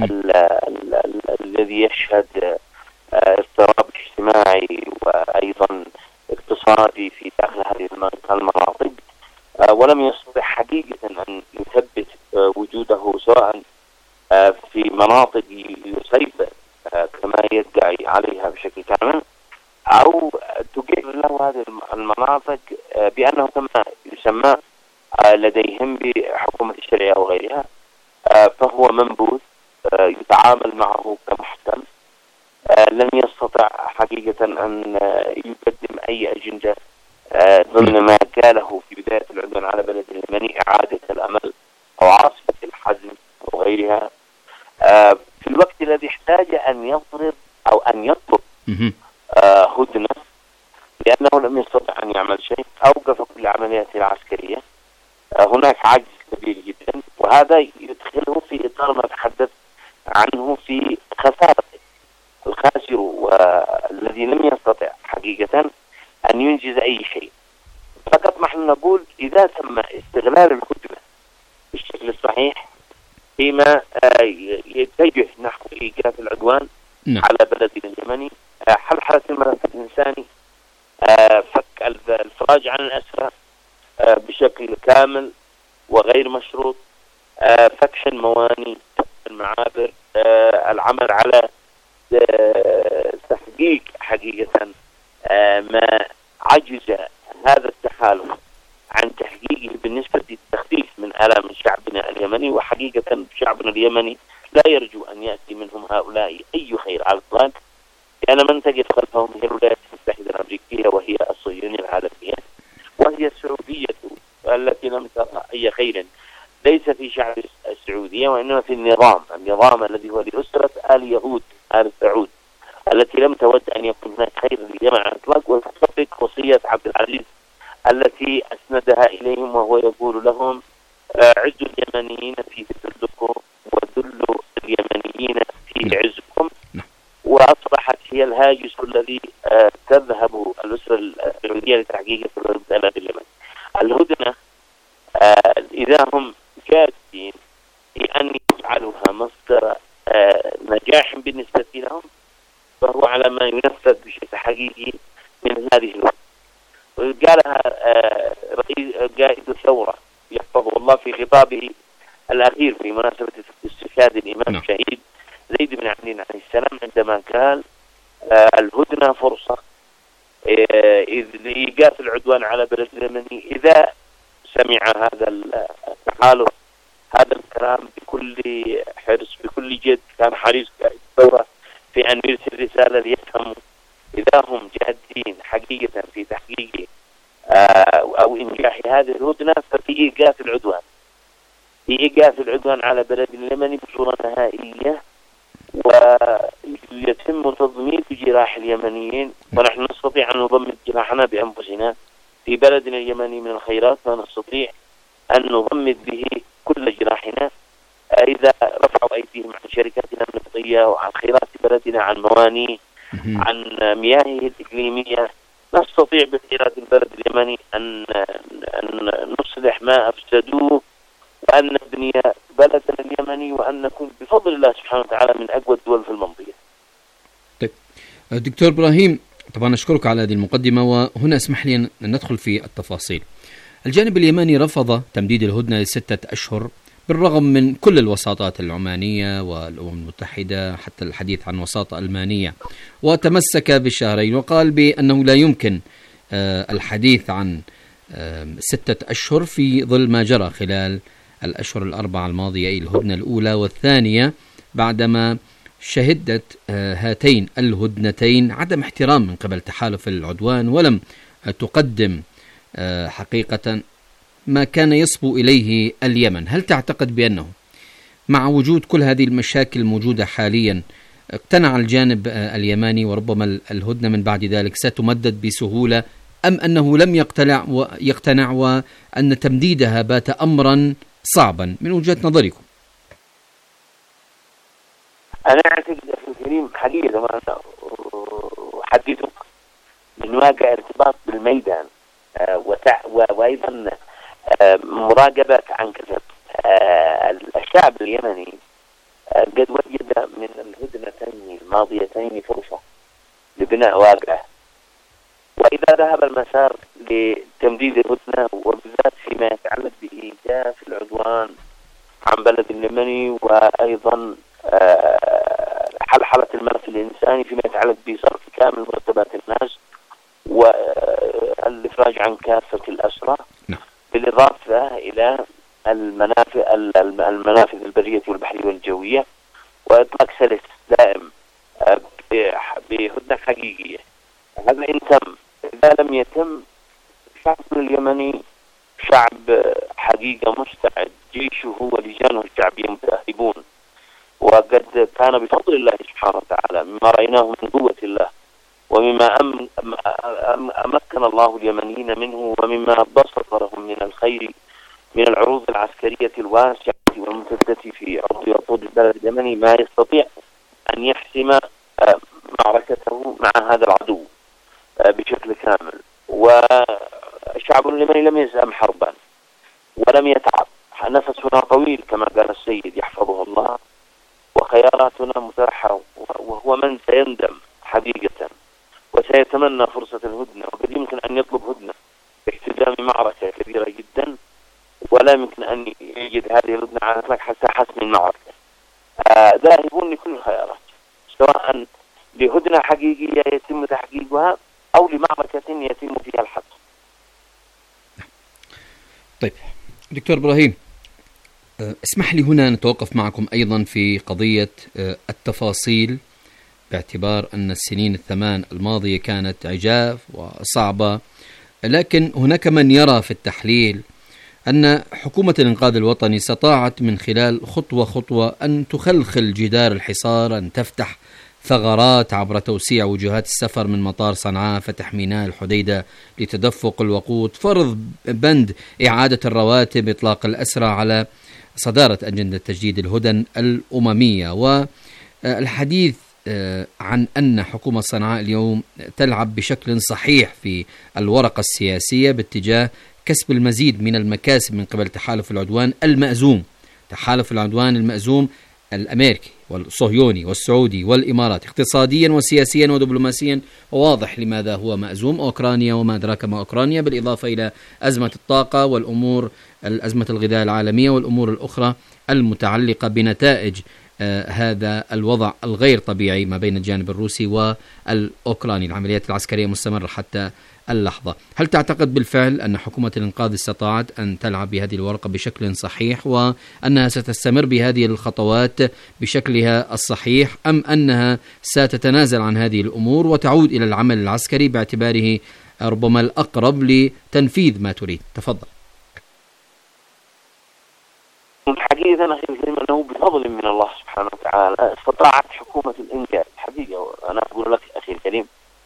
الذي يشهد اضطراب اجتماعي وأيضا اقتصادي في داخل هذه المناطق، ولم يستطع حقيقة أن يثبت وجوده سواء في مناطق يسيطر كما يدعي عليها بشكل كامل، أو تقر له هذه المناطق بأنه كما يسمى لديهم بحكومة الشرعية وغيرها، فهو منبوذ يتعامل معه كمحتل. لم يستطع حقيقة أن يقدم أي أجندة ضمن ما قاله في بداية العدوان على بلد اليمني إعادة الأمل أو عاصفة الحزم وغيرها، في الوقت الذي احتاج أن يضرب أو أن يطلب هدنة، لأنه لم يستطع أن يعمل شيء، أوقف كل عملياته العسكرية. هناك عجز كبير جدا، وهذا يدخله في إطار ما تحدث عنه في خسارة والذي لم يستطع حقيقة أن ينجز أي شيء. فقط نحن نقول إذا تم استغلال الهدنة بالشكل الصحيح فيما يتجه نحو إيقاف العدوان على بلدنا اليمني، حلحلة الملف الإنساني، فك الفراج عن الأسرى بشكل كامل وغير مشروط، فتح المواني، المعابر، العمل على تحقيق حقيقة ما عجز هذا التحالف عن تحقيقه بالنسبة للتخفيف من آلام شعبنا اليمني. وحقيقة شعبنا اليمني لا يرجو أن يأتي منهم هؤلاء أي خير على الإطلاق، لأن من تجد خلفهم هي الولايات المتحدة الأمريكية وهي الصهيونية العالمية وهي السعودية التي لم ترى أي خير ليس في شعب السعودية وإنما في النظام الذي هو لأسرة آل يهود آل سعود التي لم تود أن يكون هناك خير لليمن على الإطلاق، وتطبق وصية عبد العزيز التي أسندها إليهم وهو يقول لهم عزوا اليمنيين في ذلكم وذلوا اليمنيين في عزكم. وأصبحت هي الهاجس الذي تذهب الأسرة السعودية لتحقيق المسألة باليمن. الهدنة إذا هم جادين في أن يجعلوها مصدر نجاح بالنسبة لهم فهو على ما ينفذ بشكل حقيقي من هذه الوقت. قالها رئيس قائد الثورة يحفظه الله في خطابه الأخير في مناسبة استشهاد الإمام الشهيد زيد بن عبد عليه السلام عندما قال الهدنة فرصة لإيقاف العدوان على بلد اليمني. إذا سمع هذا التحالف هذا الكلام بكل حرص بكل جد، كان حريص قائد الثورة في أن يرسل رسالة ليفهموا إذا هم جادين حقيقة في تحقيق أو إنجاح هذه الهدنة ففي إيقاف العدوان على بلد اليمني بصورة نهائية ويتم تضميد جراح اليمنيين. ونحن نستطيع أن نضمد جراحنا بأنفسنا في بلدنا اليمني من الخيرات، ونستطيع أن نضمد به كل جراحنا إذا رفعوا أيديهم عن شركاتنا النفطية وعن خيرات بلدنا، عن موانيه، عن مياهه الإقليمية. نستطيع بخيرات البلد اليمني أن نصلح ما أفسدوه وأن نبني بلدنا اليمني وأن نكون بفضل الله سبحانه وتعالى من أقوى الدول في المنطقة. طيب دكتور إبراهيم، طبعا أشكرك على هذه المقدمة، وهنا اسمح لي أن ندخل في التفاصيل. الجانب اليمني رفض تمديد الهدنة ل6 أشهر بالرغم من كل الوساطات العمانية والأمم المتحدة حتى الحديث عن وساطة ألمانية، وتمسك بالشهرين وقال بأنه لا يمكن الحديث عن 6 أشهر في ظل ما جرى خلال الأشهر الأربعة الماضية، أي الهدنة الأولى والثانية، بعدما شهدت هاتين الهدنتين عدم احترام من قبل تحالف العدوان ولم تقدم حقيقة ما كان يصبو إليه اليمن. هل تعتقد بأنه مع وجود كل هذه المشاكل الموجودة حاليا اقتنع الجانب اليماني وربما الهدنة من بعد ذلك ستمدد بسهولة، أم أنه لم يقتنع وأن تمديدها بات أمرا صعبا من وجهة نظركم؟ أنا أعتقد أخي الكريم حقيقة ما أحدثك من واقع ارتباط بالميدان وأيضا مراقبة عن كثب الشعب اليمني قد وجد من الهدنتين الماضيتين فرصة لبناء واقع، وإذا ذهب المسار لتمديد الهدنة وبالذات فيما يتعلق بإيقاف العدوان عن بلد اليمني وأيضا حلحلة الملف الإنساني فيما يتعلق بصرف كامل مرتبات الناس والإفراج عن كافة الأسرى، بالإضافة إلى المنافذ البرية والبحرية والجوية وإطلاق سلس دائم بهدنة حقيقية. هذا إن تم. إذا لم يتم، شعبنا اليمني شعب حقيقة مستعد، جيشه ولجانه الشعبية متأهبون، وقد كان بفضل الله سبحانه وتعالى مما رأيناه من قوة الله ومما أمكن الله اليمنيين منه ومما بسط لهم من الخير من العروض العسكرية الواسعة والممتدة في أرض وطول البلد اليمني ما يستطيع أن يحسم معركته مع هذا العدو بشكل كامل. والشعب اليمني لم يزعم حربا ولم يتعب، نفسنا طويل كما قال السيد يحفظه الله، وخياراتنا متاحة، وهو من سيندم حقيقة وسيتمنى فرصة الهدنة، وقد يمكن أن يطلب هدنة باحتدام معركة كبيرة جدا، ولا يمكن أن يجد هذه الهدنة على إطلاق حتى حسم المعركة. ذاهبون لكل الخيارات، سواء لهدنة حقيقية يتم تحقيقها أو لمعركة يتم فيها الحسم. طيب دكتور إبراهيم، اسمح لي هنا نتوقف معكم أيضا في قضية التفاصيل، باعتبار أن السنين الثمان الماضية كانت عجاف وصعبة، لكن هناك من يرى في التحليل أن حكومة الإنقاذ الوطني استطاعت من خلال خطوة خطوة أن تخلخل جدار الحصار، أن تفتح ثغرات عبر توسيع وجهات السفر من مطار صنعاء، فتح ميناء الحديدة لتدفق الوقود، فرض بند إعادة الرواتب، إطلاق الأسرى، على صدارة أجندة تجديد الهدن الأممية. والحديث عن أن حكومة صنعاء اليوم تلعب بشكل صحيح في الورقة السياسية باتجاه كسب المزيد من المكاسب من قبل تحالف العدوان المأزوم، تحالف العدوان المأزوم الأمريكي والصهيوني والسعودي والإمارات، اقتصاديا وسياسيا ودبلوماسيا. وواضح لماذا هو مأزوم، أوكرانيا وما أدراك ما أوكرانيا، بالإضافة إلى أزمة الطاقة والأمور أزمة الغذاء العالمية والأمور الأخرى المتعلقة بنتائج هذا الوضع الغير طبيعي ما بين الجانب الروسي والأوكراني. العمليات العسكرية مستمرة حتى اللحظة. هل تعتقد بالفعل أن حكومة الإنقاذ استطاعت أن تلعب بهذه الورقة بشكل صحيح، وأنها ستستمر بهذه الخطوات بشكلها الصحيح، أم أنها ستتنازل عن هذه الأمور وتعود إلى العمل العسكري باعتباره ربما الأقرب لتنفيذ ما تريد؟ تفضل. الحقيقة أنا أنه بفضل من الله سبحانه وتعالى استطاعت حكومة الإنقاذ حقيقة، أنا أقول لك أخي الكريم،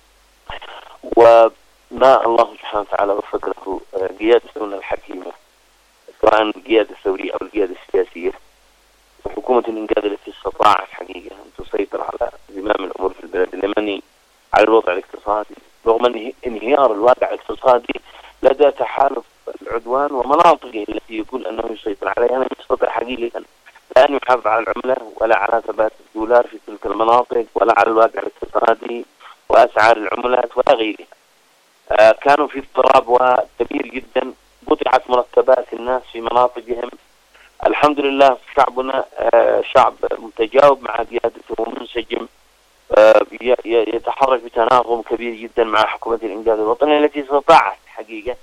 وما الله سبحانه وتعالى وفق له قيادتنا الحكيمة، سواء القيادة الثورية أو القيادة السياسية، وحكومة الإنقاذ التي استطاعت حقيقة أن تسيطر على زمام الأمور في البلد اليمني، على الوضع الاقتصادي، رغم انهيار الواقع الاقتصادي لدى تحالف العدوان ومناطقه التي يقول أنه يسيطر عليها، لم يستطع حقيقة لا أن يحافظ على العملة ولا على ثبات الدولار في تلك المناطق ولا على الواقع الاقتصادي وأسعار العملات ولا غيرها. كانوا في اضطراب كبير جدا، قطعت مرتبات الناس في مناطقهم. الحمد لله شعبنا شعب متجاوب مع قيادته ومنسجم، يتحرك بتناغم كبير جدا مع حكومة الإنقاذ الوطني التي استطاعت حقيقة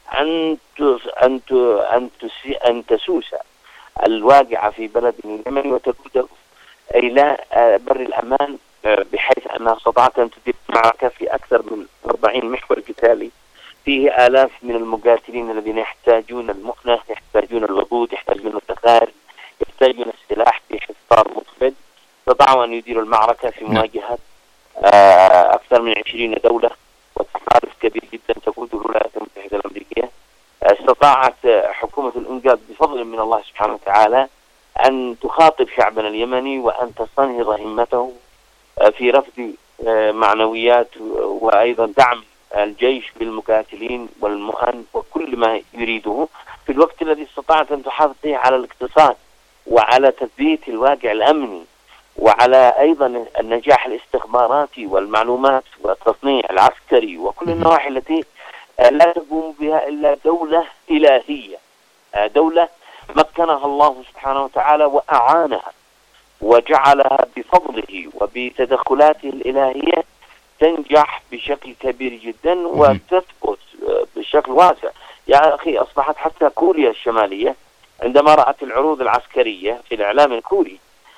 أن تسوس الواقعة في بلد اليمن وتقود إلى بر الأمان، بحيث أنها استطاعت أن تدير معركة في أكثر من 40 محور قتالي فيه آلاف من المقاتلين الذين يحتاجون المؤنة، يحتاجون الوقود، يحتاجون الذخائر، يحتاجون السلاح في حصار مفرد. استطاعوا أن يديروا المعركة في مواجهة أكثر من 20 دولة وتحالف كبير جدا تقوده الولايات المتحدة الأمريكية. استطاعت حكومة الإنقاذ بفضل من الله سبحانه وتعالى أن تخاطب شعبنا اليمني وأن تستنهض همته في رفض معنويات وأيضا دعم الجيش بالمقاتلين والمؤن وكل ما يريده، في الوقت الذي استطاعت أن تحافظ فيه على الاقتصاد وعلى تثبيت الواقع الأمني وعلى أيضا النجاح الاستخباراتي والمعلومات والتصنيع العسكري وكل النواحي التي لا تقوم بها إلا دولة إلهية، دولة مكنها الله سبحانه وتعالى وأعانها وجعلها بفضله وبتدخلاته الإلهية تنجح بشكل كبير جدا وتثبت بشكل واسع. يا أخي أصبحت حتى كوريا الشمالية عندما رأت العروض العسكرية في الإعلام الكوري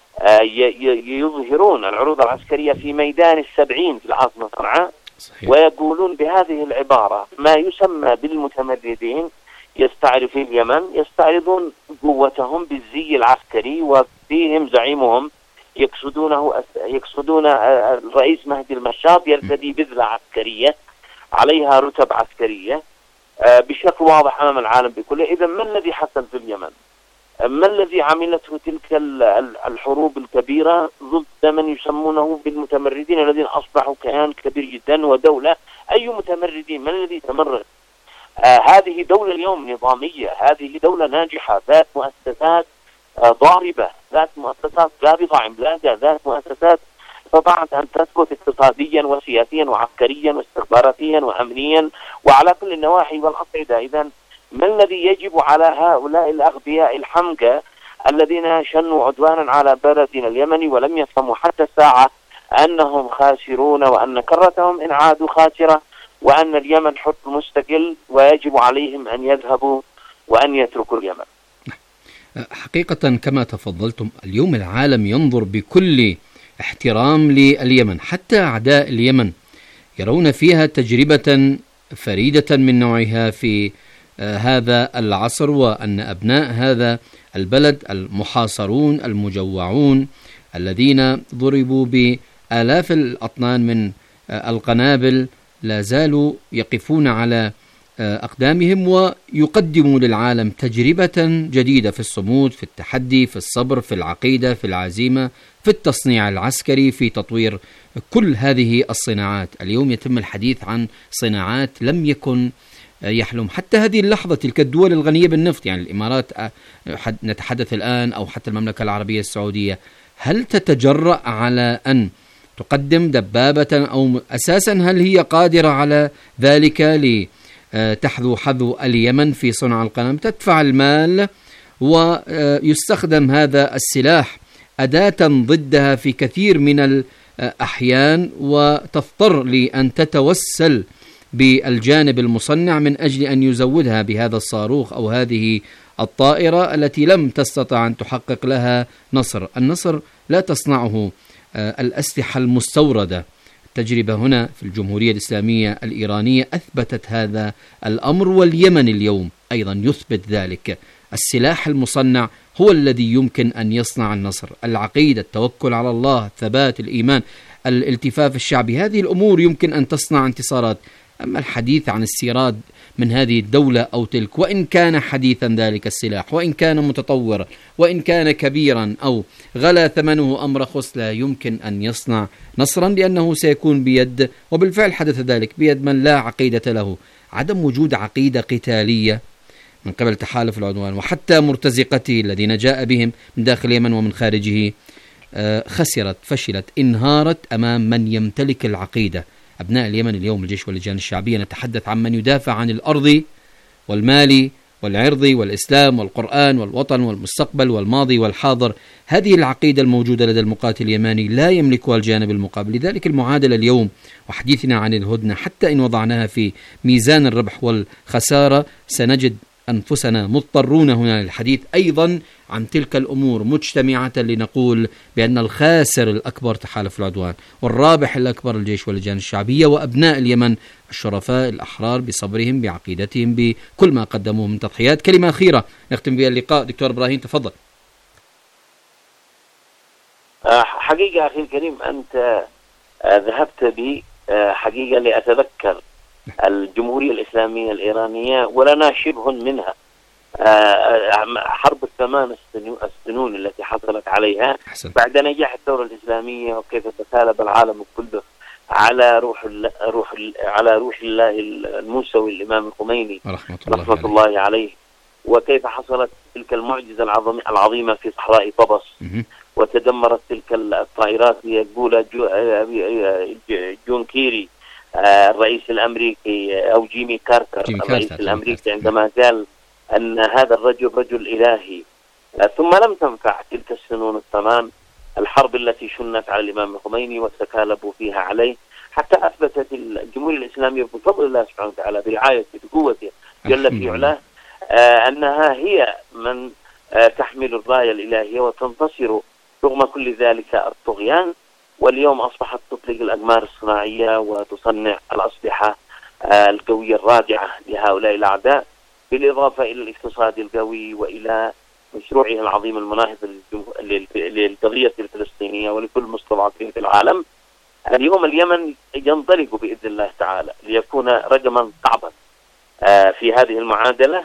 يظهرون العروض العسكرية في ميدان 70 في العاصمة صنعاء، ويقولون بهذه العبارة: ما يسمى بالمتمردين يستعرض في اليمن يستعرضون قوتهم بالزي العسكري، وفيهم زعيمهم يقصدون الرئيس مهدي المشاط يرتدي بذلة عسكرية عليها رتب عسكرية بشكل واضح أمام العالم بكله. إذا ما الذي حصل في اليمن؟ ما الذي عملته تلك الحروب الكبيرة ضد من يسمونه بالمتمردين الذين أصبحوا كيان كبير جدا ودولة؟ أي متمردين؟ من الذي تمرد؟ هذه دولة اليوم نظامية، هذه دولة ناجحة ذات مؤسسات ضاربة، ذات مؤسسات قابضة عملاقة، ذات مؤسسات استطاعت أن تثبت اقتصاديا وسياسيا وعسكريا واستخباراتيا وأمنيا وعلى كل النواحي والأصعدة. إذن ما الذي يجب على هؤلاء الأغبياء الحمقى الذين شنوا عدوانا على بلدنا اليمني ولم يفهموا حتى الساعة أنهم خاسرون وأن كرتهم إن عادوا خاسرة وأن اليمن حر مستقل ويجب عليهم أن يذهبوا وأن يتركوا اليمن؟ حقيقة كما تفضلتم اليوم العالم ينظر بكل احترام لليمن، حتى أعداء اليمن يرون فيها تجربة فريدة من نوعها في هذا العصر، وأن أبناء هذا البلد المحاصرون المجوعون الذين ضربوا بآلاف الأطنان من القنابل لا زالوا يقفون على أقدامهم ويقدموا للعالم تجربة جديدة في الصمود، في التحدي، في الصبر، في العقيدة، في العزيمة، في التصنيع العسكري، في تطوير كل هذه الصناعات. اليوم يتم الحديث عن صناعات لم يكن يحلم حتى هذه اللحظة تلك الدول الغنية بالنفط، يعني الإمارات نتحدث الآن أو حتى المملكة العربية السعودية، هل تتجرأ على أن تقدم دبابة أو أساسا هل هي قادرة على ذلك لتحذو حذو اليمن في صنع القنابل؟ تدفع المال ويستخدم هذا السلاح أداة ضدها في كثير من الأحيان، وتضطر لأن تتوسل بالجانب المصنع من أجل أن يزودها بهذا الصاروخ أو هذه الطائرة التي لم تستطع أن تحقق لها نصر. النصر لا تصنعه الأسلحة المستوردة. التجربة هنا في الجمهورية الإسلامية الإيرانية أثبتت هذا الأمر، واليمن اليوم أيضا يثبت ذلك. السلاح المصنع هو الذي يمكن أن يصنع النصر، العقيدة، التوكل على الله، الثبات، الإيمان، الالتفاف الشعبي، هذه الأمور يمكن أن تصنع انتصارات. أما الحديث عن استيراد من هذه الدولة أو تلك، وإن كان حديثا ذلك السلاح، وإن كان متطورا، وإن كان كبيرا أو غلا ثمنه أمر خس، لا يمكن أن يصنع نصرا، لأنه سيكون بيد، وبالفعل حدث ذلك، بيد من لا عقيدة له. عدم وجود عقيدة قتالية من قبل تحالف العدوان وحتى مرتزقته الذين جاء بهم من داخل اليمن ومن خارجه خسرت، فشلت، انهارت أمام من يمتلك العقيدة. أبناء اليمن اليوم الجيش واللجان الشعبية نتحدث عن من يدافع عن الأرض والمال والعرض والإسلام والقرآن والوطن والمستقبل والماضي والحاضر. هذه العقيدة الموجودة لدى المقاتل اليماني لا يملكها الجانب المقابل. لذلك المعادلة اليوم وحديثنا عن الهدنة، حتى إن وضعناها في ميزان الربح والخسارة سنجد أنفسنا مضطرون هنا للحديث أيضا عن تلك الأمور مجتمعة لنقول بأن الخاسر الأكبر تحالف العدوان، والرابح الأكبر الجيش واللجان الشعبية، وأبناء اليمن الشرفاء الأحرار بصبرهم بعقيدتهم بكل ما قدموه من تضحيات. كلمة أخيرة نختم بها اللقاء دكتور إبراهيم، تفضل. حقيقة أخي الكريم أنت ذهبت بي حقيقة لأتذكر الجمهورية الإسلامية الإيرانية ولنا شبه منها، حرب الثمان السنون التي حصلت عليها بعد نجاح الثورة الإسلامية، وكيف تسالب العالم كله على روح الله الموسوي الإمام الخميني رحمة الله عليه، وكيف حصلت تلك المعجزة العظيمة في صحراء طبس، وتدمرت تلك الطائرات يقول جون كيري الرئيس الأمريكي أو جيمي كارتر الرئيس الأمريكي عندما قال أن هذا الرجل رجل إلهي. ثم لم تنفع تلك السنون الثمان الحرب التي شنت على الإمام الخميني وتكالبوا فيها عليه، حتى أثبتت الجمهورية الإسلامية بفضل الله سبحانه وتعالى برعايته بقوته جل في علاه أنها هي من تحمل الراية الإلهية وتنتصر رغم كل ذلك الطغيان. واليوم أصبحت تطلق الأقمار الصناعية وتصنع الأسلحة القوية الرادعة لهؤلاء الأعداء، بالإضافة إلى الاقتصاد القوي وإلى مشروعه العظيم المناهض للقضية الفلسطينية ولكل المستضعفين في العالم. اليوم اليمن ينطلق بإذن الله تعالى ليكون رقما صعبا في هذه المعادلة،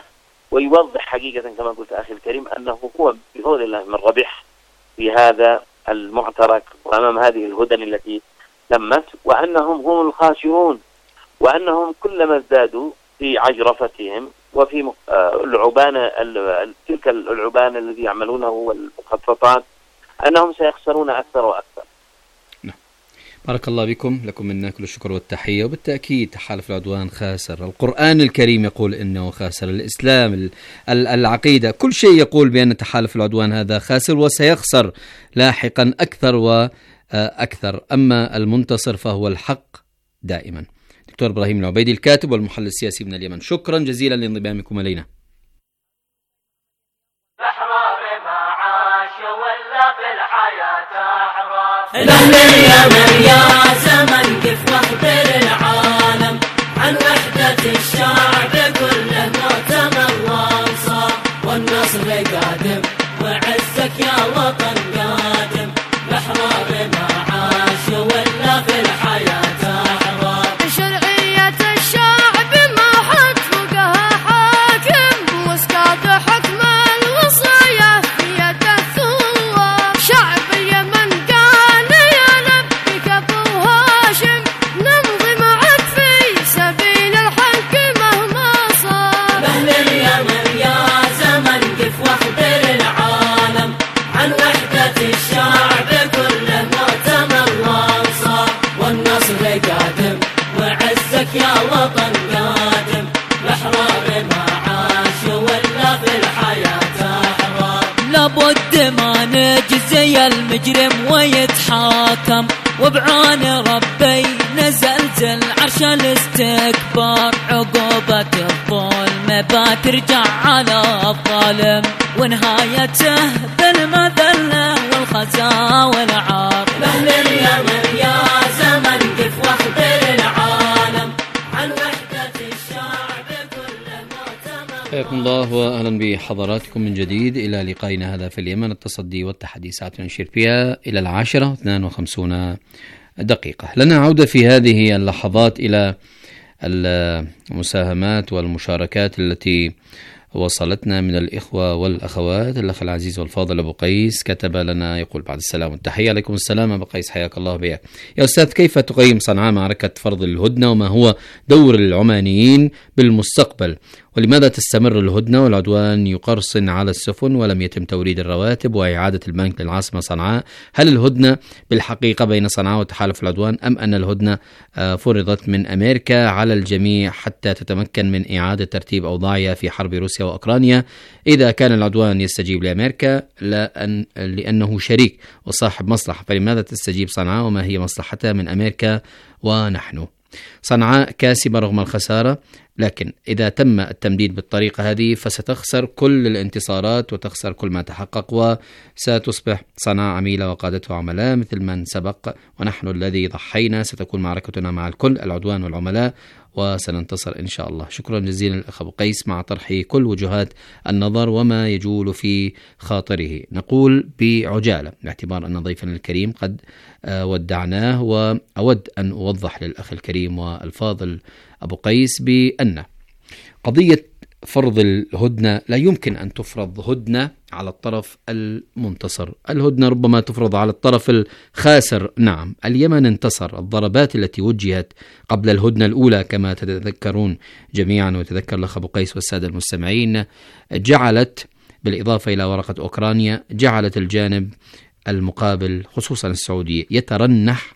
ويوضح حقيقة كما قلت أخي الكريم أنه هو بفضل الله من ربح في هذا المعترك وأمام هذه الهدن التي تمت، وأنهم هم الخاسرون، وأنهم كلما ازدادوا في عجرفتهم وفي العبانة تلك العبانة الذي يعملونه والمخططات أنهم سيخسرون أكثر وأكثر. بارك الله بكم، لكم منا كل الشكر والتحية. وبالتأكيد تحالف العدوان خاسر، القرآن الكريم يقول إنه خاسر، الإسلام، العقيدة، كل شيء يقول بأن تحالف العدوان هذا خاسر وسيخسر لاحقا أكثر وأكثر. أما المنتصر فهو الحق دائما. دكتور إبراهيم العبيدي الكاتب والمحلل السياسي من اليمن، شكرا جزيلا لانضمامكم إلينا. الأهل اليمن يا زمن كيف واخبر العالم عن وحدة الشعب كله مؤتمر وانصار، والنصر قادم وعزك يا وطن قادم، الأحرار ما عاش ولا في الحياة أحرار. شرعية الشعب ما حد فوقها حاكم، واسقاط حكم الوصايا في يد الثوار. شعب اليمن قال يا لبيك ابو هاشم، نمضي معك في سبيل الحق مهما صار. أهل اليمن يا زمن قف واخبر العالم عن وحدة الشعب كله مؤتمر وانصار، والنصر قادم وعزك يا وطن قادم، الأحرار ما عاش ولا في الحياة أحرار. لابد ما نجزي المجرم ويتحاكم، وبعون ربي نزلزل عرش الاستكبار. عقوبة الظلم بترجع على الظالم، ونهايته بالمذلة والخزا والعار. أهل اليمن يا زمن قف واخبر العالم عن وحدة الشعب كله مؤتمر. حياكم الله وأهلا بحضراتكم من جديد إلى لقائنا هذا في اليمن، التصدي والتحدي، ساعة نشير فيها إلى 10:52 دقيقة. لنا عودة في هذه اللحظات إلى المساهمات والمشاركات التي وصلتنا من الإخوة والأخوات. الأخ العزيز والفاضل أبو قيس كتب لنا يقول: بعد السلام والتحية. عليكم السلام أبو قيس، حياك الله بك. يا أستاذ، كيف تقيم صنعاء معركة فرض الهدنة، وما هو دور العمانيين بالمستقبل، ولماذا تستمر الهدنة والعدوان يقرصن على السفن ولم يتم توريد الرواتب وإعادة البنك للعاصمة صنعاء؟ هل الهدنة بالحقيقة بين صنعاء وتحالف العدوان، أم أن الهدنة فرضت من أمريكا على الجميع حتى تتمكن من إعادة ترتيب أوضاعها في حرب روسيا وأوكرانيا؟ إذا كان العدوان يستجيب لأمريكا لأنه شريك وصاحب مصلحة، فلماذا تستجيب صنعاء، وما هي مصلحتها من أمريكا ونحن؟ صنعاء كاسبة رغم الخسارة، لكن إذا تم التمديد بالطريقة هذه فستخسر كل الانتصارات وتخسر كل ما تحقق، وستصبح صنعاء عميلة وقادتها عملاء مثل من سبق، ونحن الذي ضحينا. ستكون معركتنا مع الكل، العدوان والعملاء، وسننتصر إن شاء الله. شكرا جزيلا الأخ أبو قيس مع طرح كل وجهات النظر وما يجول في خاطره. نقول بعجالة باعتبار أن ضيفنا الكريم قد ودعناه، وأود أن أوضح للأخ الكريم والفاضل أبو قيس بأن قضية فرض الهدنة لا يمكن أن تفرض هدنة على الطرف المنتصر. الهدنة ربما تفرض على الطرف الخاسر. نعم، اليمن انتصر. الضربات التي وجهت قبل الهدنة الأولى كما تتذكرون جميعا، ويتذكر الأخ أبو قيس والسادة المستمعين، جعلت بالإضافة إلى ورقة أوكرانيا جعلت الجانب المقابل خصوصا السعودية يترنح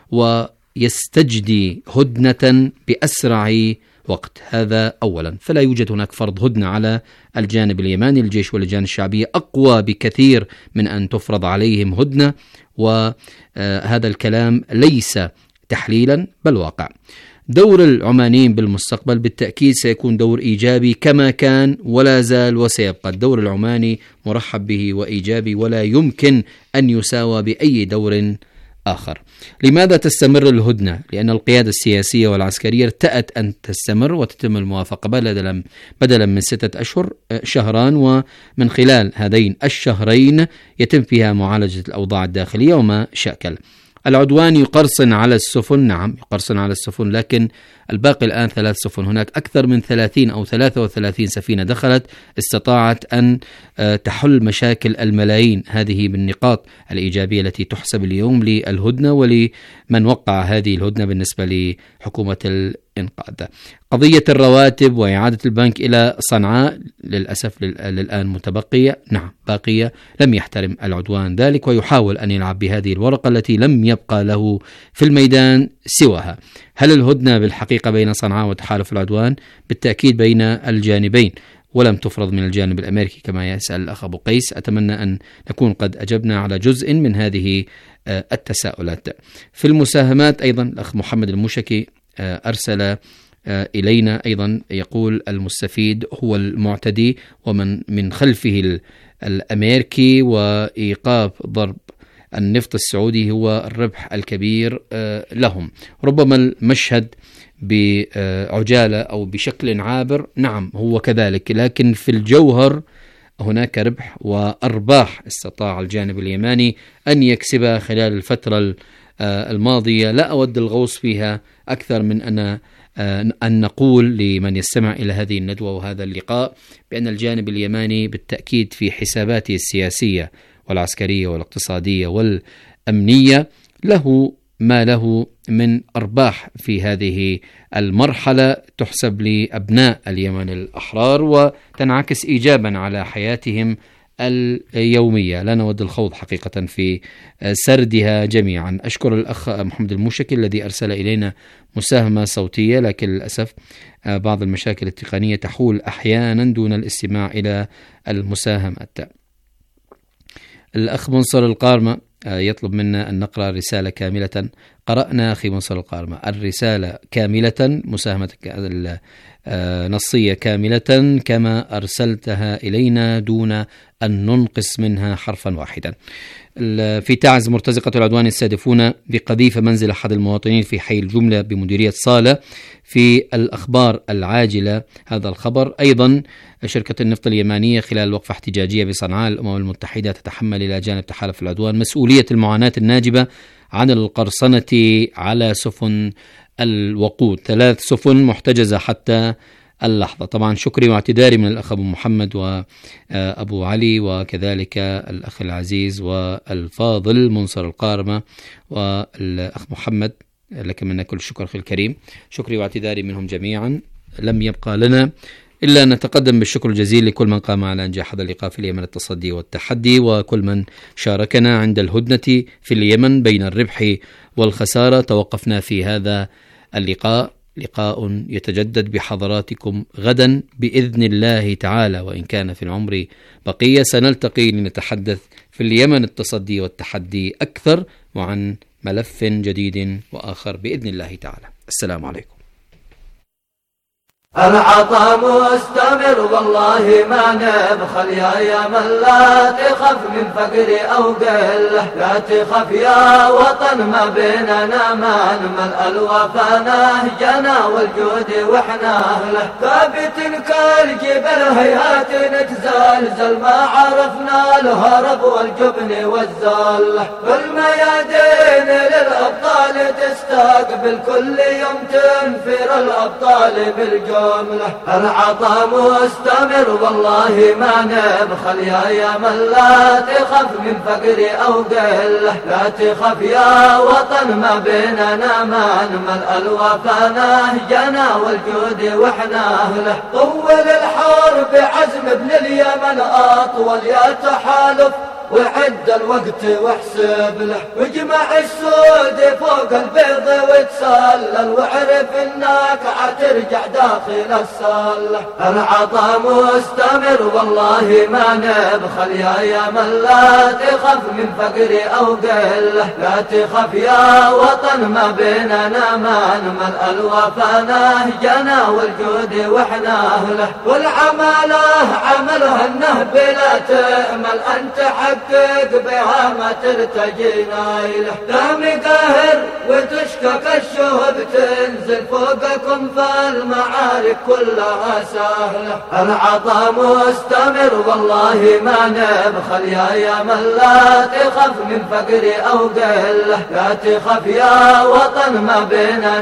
ويستجدي هدنة بأسرع وقت. هذا أولا. فلا يوجد هناك فرض هدنة على الجانب اليماني. الجيش واللجان الشعبية أقوى بكثير من أن تفرض عليهم هدنة، وهذا الكلام ليس تحليلا بل واقع. دور العمانيين بالمستقبل بالتأكيد سيكون دور إيجابي كما كان ولا زال وسيبقى. الدور العماني مرحب به وإيجابي ولا يمكن أن يساوى بأي دور آخر. لماذا تستمر الهدنة؟ لأن القيادة السياسية والعسكرية ارتأت أن تستمر وتتم الموافقة بدلا من 6 أشهر، شهران، ومن خلال هذين الشهرين يتم فيها معالجة الأوضاع الداخلية وما شاكل. العدوان يقرصن على السفن، نعم يقرصن على السفن، لكن الباقي الآن 3 سفن. هناك أكثر من 30 أو 33 سفينة دخلت، استطاعت أن تحل مشاكل الملايين. هذه بالنقاط الإيجابية التي تحسب اليوم للهدنة ولمن وقع هذه الهدنة بالنسبة لحكومة الإنقاذ. قضية الرواتب وإعادة البنك إلى صنعاء للأسف للآن متبقية، نعم باقية. لم يحترم العدوان ذلك ويحاول أن يلعب بهذه الورقة التي لم يبقى له في الميدان سواها. هل الهدنة بالحقيقة بين صنعاء وتحالف العدوان؟ بالتأكيد بين الجانبين، ولم تفرض من الجانب الأمريكي كما يسأل الأخ أبو قيس. أتمنى أن نكون قد أجبنا على جزء من هذه التساؤلات. في المساهمات أيضا الأخ محمد المشكي أرسل إلينا أيضا، يقول المستفيد هو المعتدي ومن من خلفه الأمريكي، وإيقاف ضرب النفط السعودي هو الربح الكبير لهم. ربما المشهد بعجالة أو بشكل عابر، نعم هو كذلك، لكن في الجوهر هناك ربح وأرباح استطاع الجانب اليماني أن يكسبها خلال الفترة الماضية. لا أود الغوص فيها أكثر من أن نقول لمن يستمع إلى هذه الندوة وهذا اللقاء بأن الجانب اليماني بالتأكيد في حساباته السياسية والعسكرية والاقتصادية والأمنية له ما له من أرباح في هذه المرحلة تحسب لأبناء اليمن الأحرار وتنعكس إيجابا على حياتهم اليومية. لا نود الخوض حقيقة في سردها جميعا. أشكر الأخ محمد المشكي الذي أرسل إلينا مساهمة صوتية، لكن للأسف بعض المشاكل التقنية تحول أحيانا دون الاستماع إلى المساهمات. الأخ منصر القارمة يطلب منا أن نقرأ رسالة كاملة. قرأنا أخي منصر القارمة الرسالة كاملة، مساهمة نصية كاملة كما أرسلتها إلينا دون أن ننقص منها حرفا واحدا. في تعز مرتزقة العدوان يستهدفون بقذيفة منزل أحد المواطنين في حي الجملة بمديرية صالة. في الأخبار العاجلة هذا الخبر أيضا، شركة النفط اليمانية خلال وقفة احتجاجية بصنعاء الأمم المتحدة تتحمل إلى جانب تحالف العدوان مسؤولية المعاناة الناجبة عن القرصنة على سفن الوقود. 3 سفن محتجزة حتى اللحظة. طبعا شكري واعتذاري من الأخ أبو محمد وأبو علي وكذلك الأخ العزيز والفاضل منصر القارمة والأخ محمد، لك منا كل الشكر أخي الكريم. شكري واعتذاري منهم جميعا. لم يبقى لنا إلا أن نتقدم بالشكر الجزيل لكل من قام على إنجاح هذا اللقاء في اليمن التصدي والتحدي، وكل من شاركنا عند الهدنة في اليمن بين الربح والخسارة. توقفنا في هذا اللقاء، لقاء يتجدد بحضراتكم غدا بإذن الله تعالى، وإن كان في العمر بقية سنلتقي لنتحدث في اليمن التصدي والتحدي أكثر وعن ملف جديد وآخر بإذن الله تعالى. السلام عليكم. العطاء مستمر والله ما نبخل يا من لا تخف من فقر أو قله، لا تخف يا وطن ما بيننا ما نمل الوفا نهجنا والجود واحنا أهله، ثابت كالجبل هيهات نتزلزل ما عرفنا الهرب والجبن والزله، بالميادين للأبطال تستقبل كل يوم تنفر الأبطال بالجود. العطاء مستمر والله ما نبخل يا من لا تخف من فقر أو قله، لا تخف يا وطن ما بيننا ما نمل الوفا نهجنا والجود واحنا أهله، طول الحرب عزم ابن اليمن أطول يا تحالف وعد الوقت واحسب له، واجمع السود فوق البيض وتسلل واعرف انك عترجع داخل السله. العطاء مستمر والله ما نبخل يا من لا تخف من فقر او قله، لا تخف يا وطن ما بيننا ما نمل الوفا نهجنا والجود واحنا اهله، والعماله عملها النهب لا تأمل انت تحقق بها ما ترتجي نايله. دام قاهر وتشكك الشهب تنزل فوقكم فالمعارك كلها سهله. العطاء مستمر والله ما نبخل يا من لا تخف من فقر أو قله. لا تخف يا وطن ما بيننا